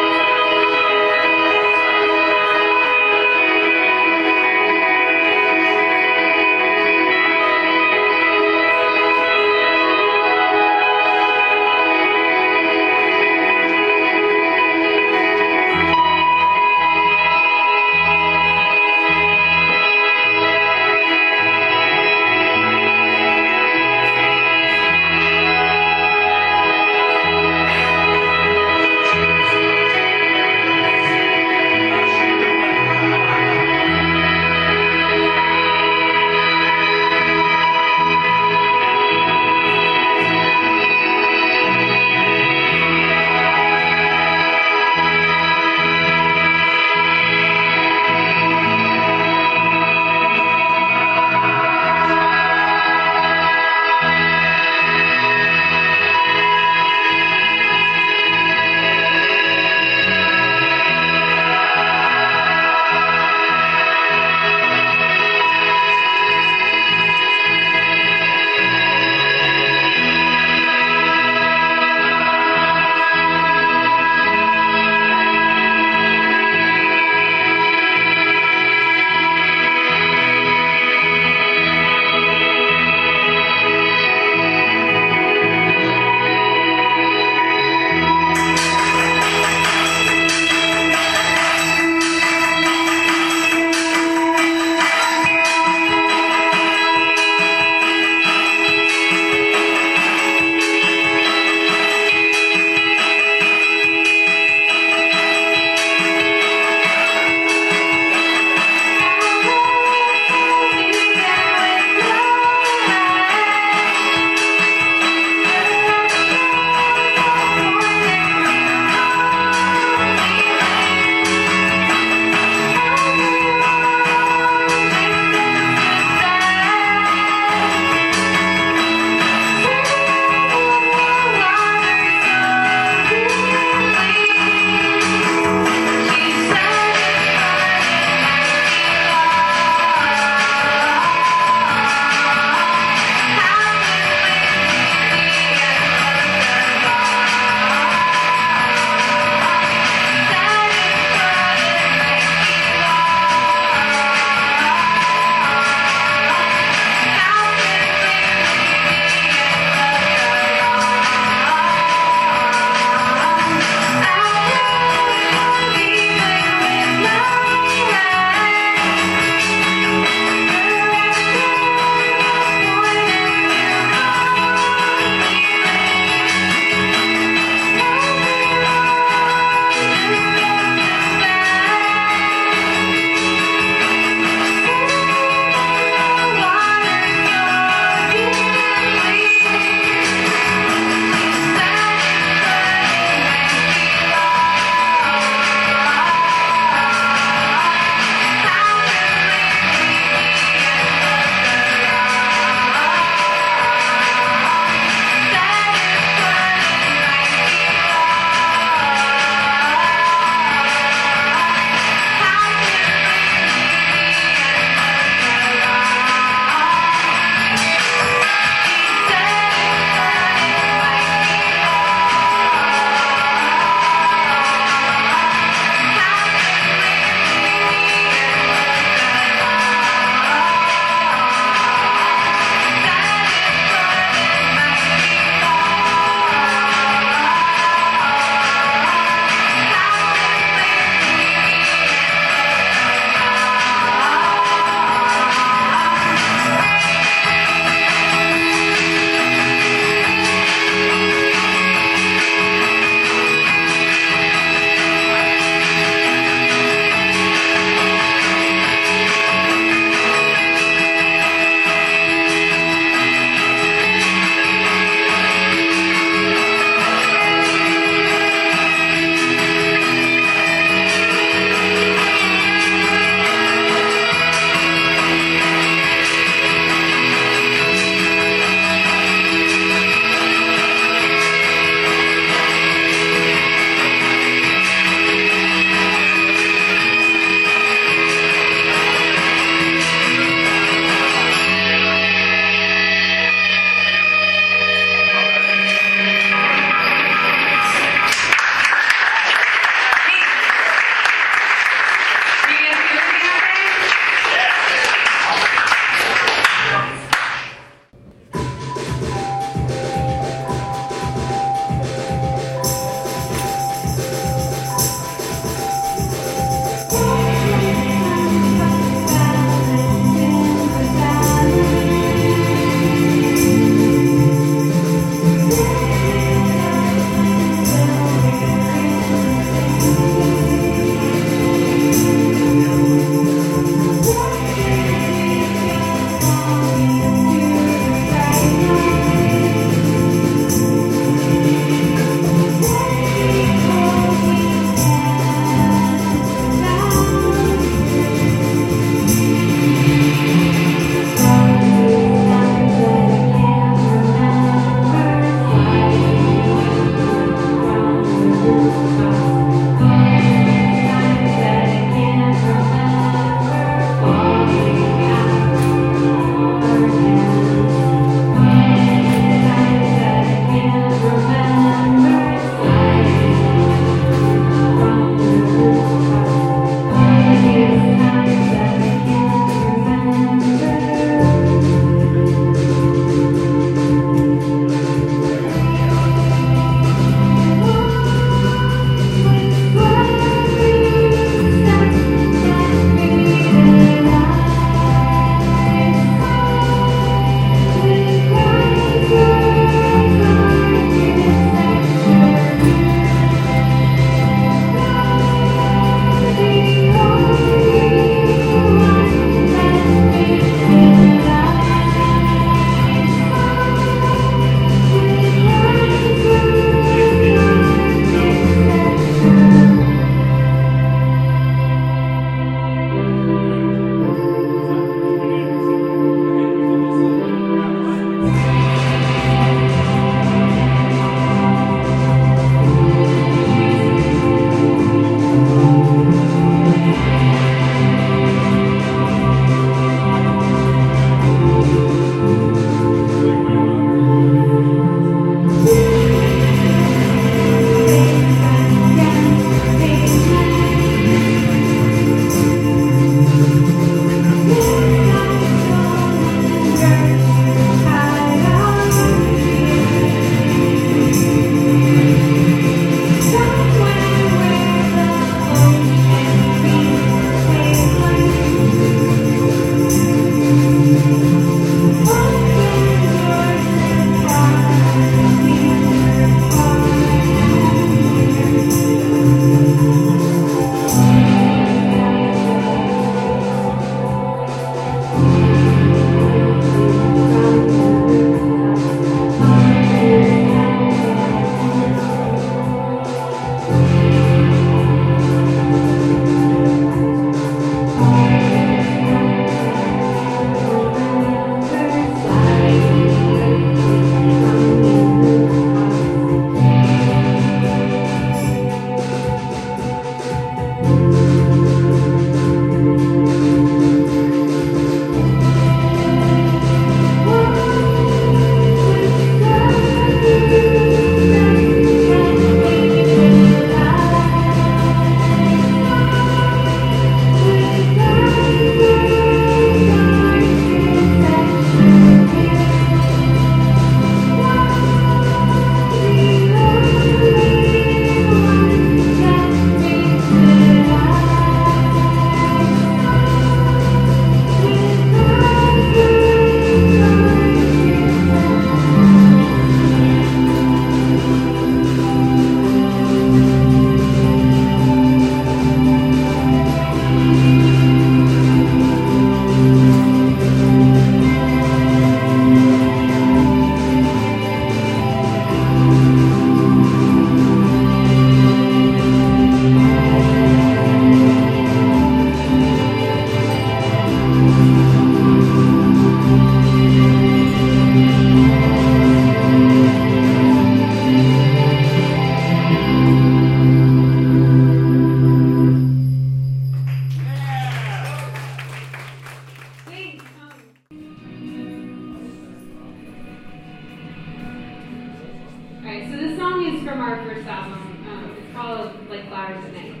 Speaker 9: so this song is from our first album. Um, it's called Like Flowers at Night.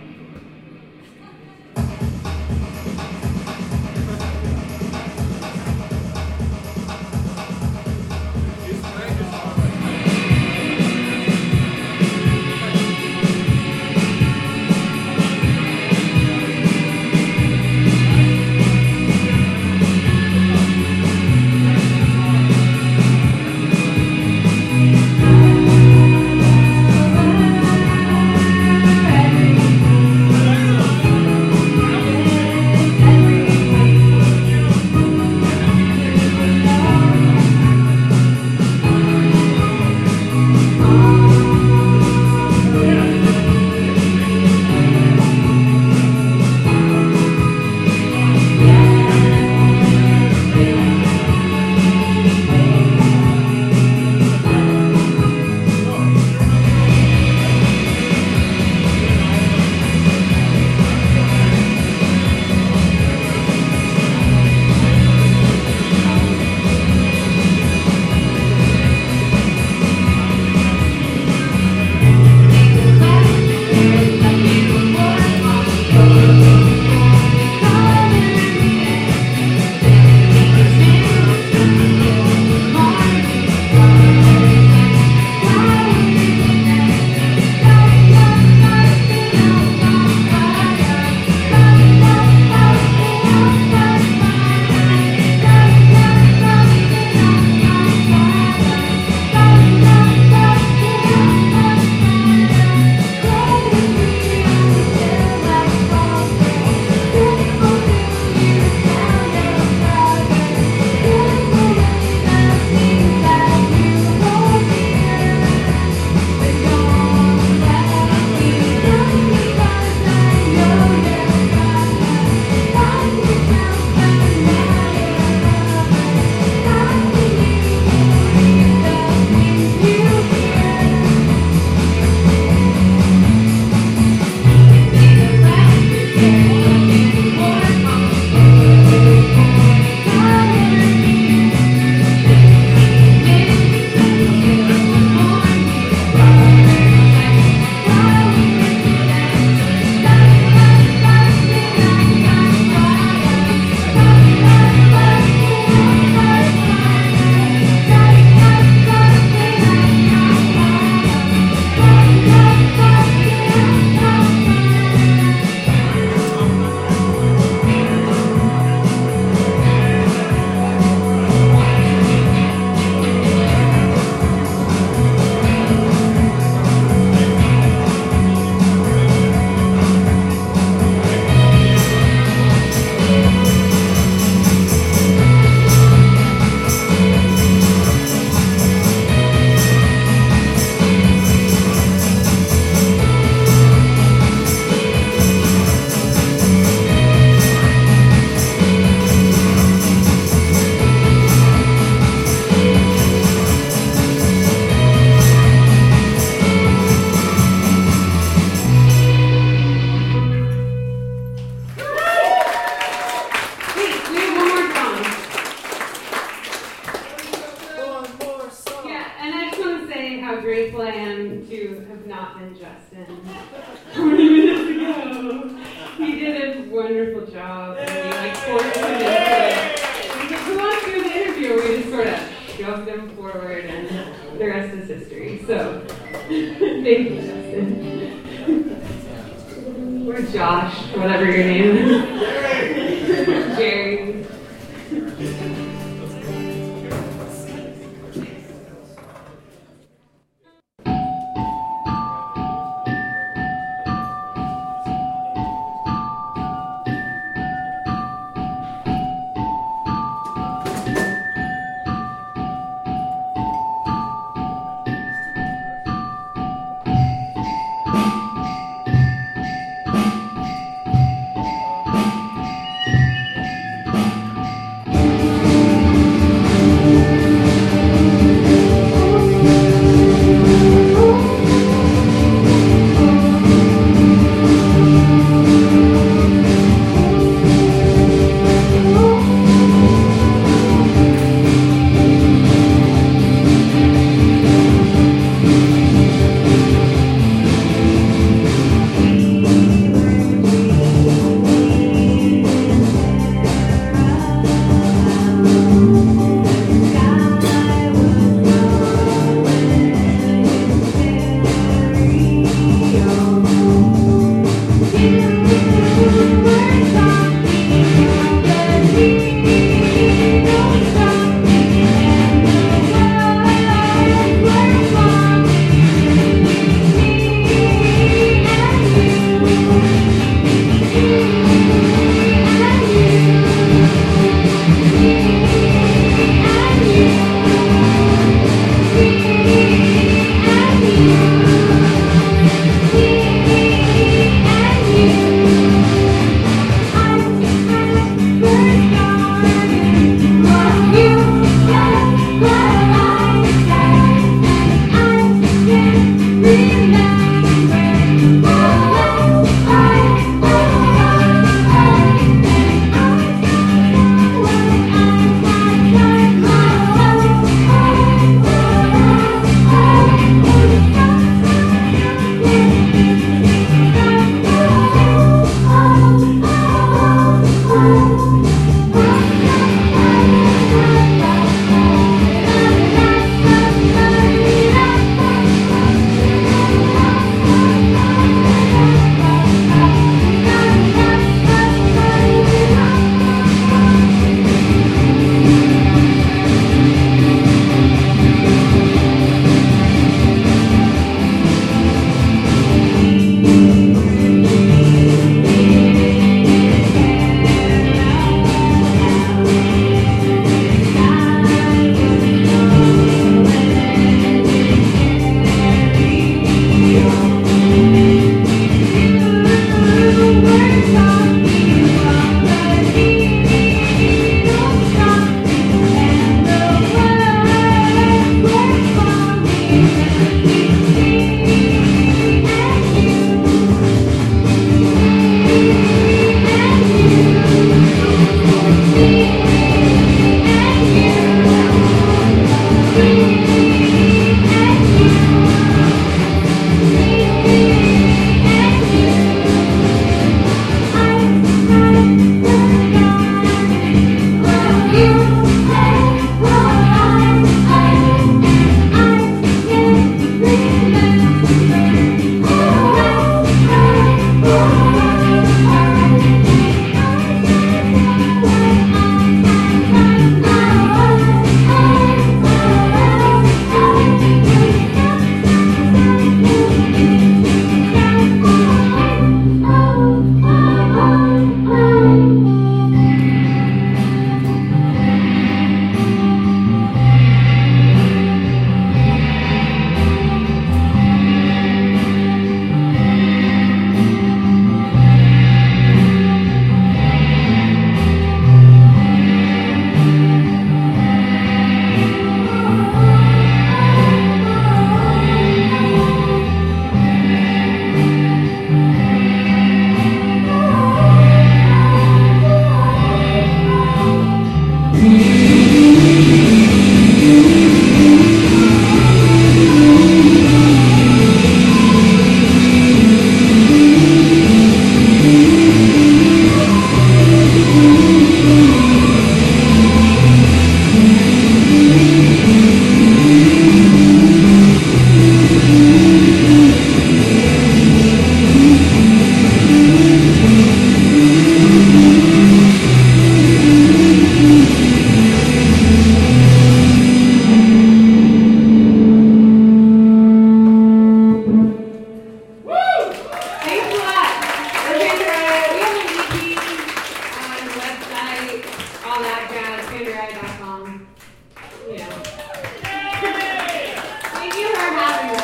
Speaker 9: Andrea dot com. You know. Thank you for having me.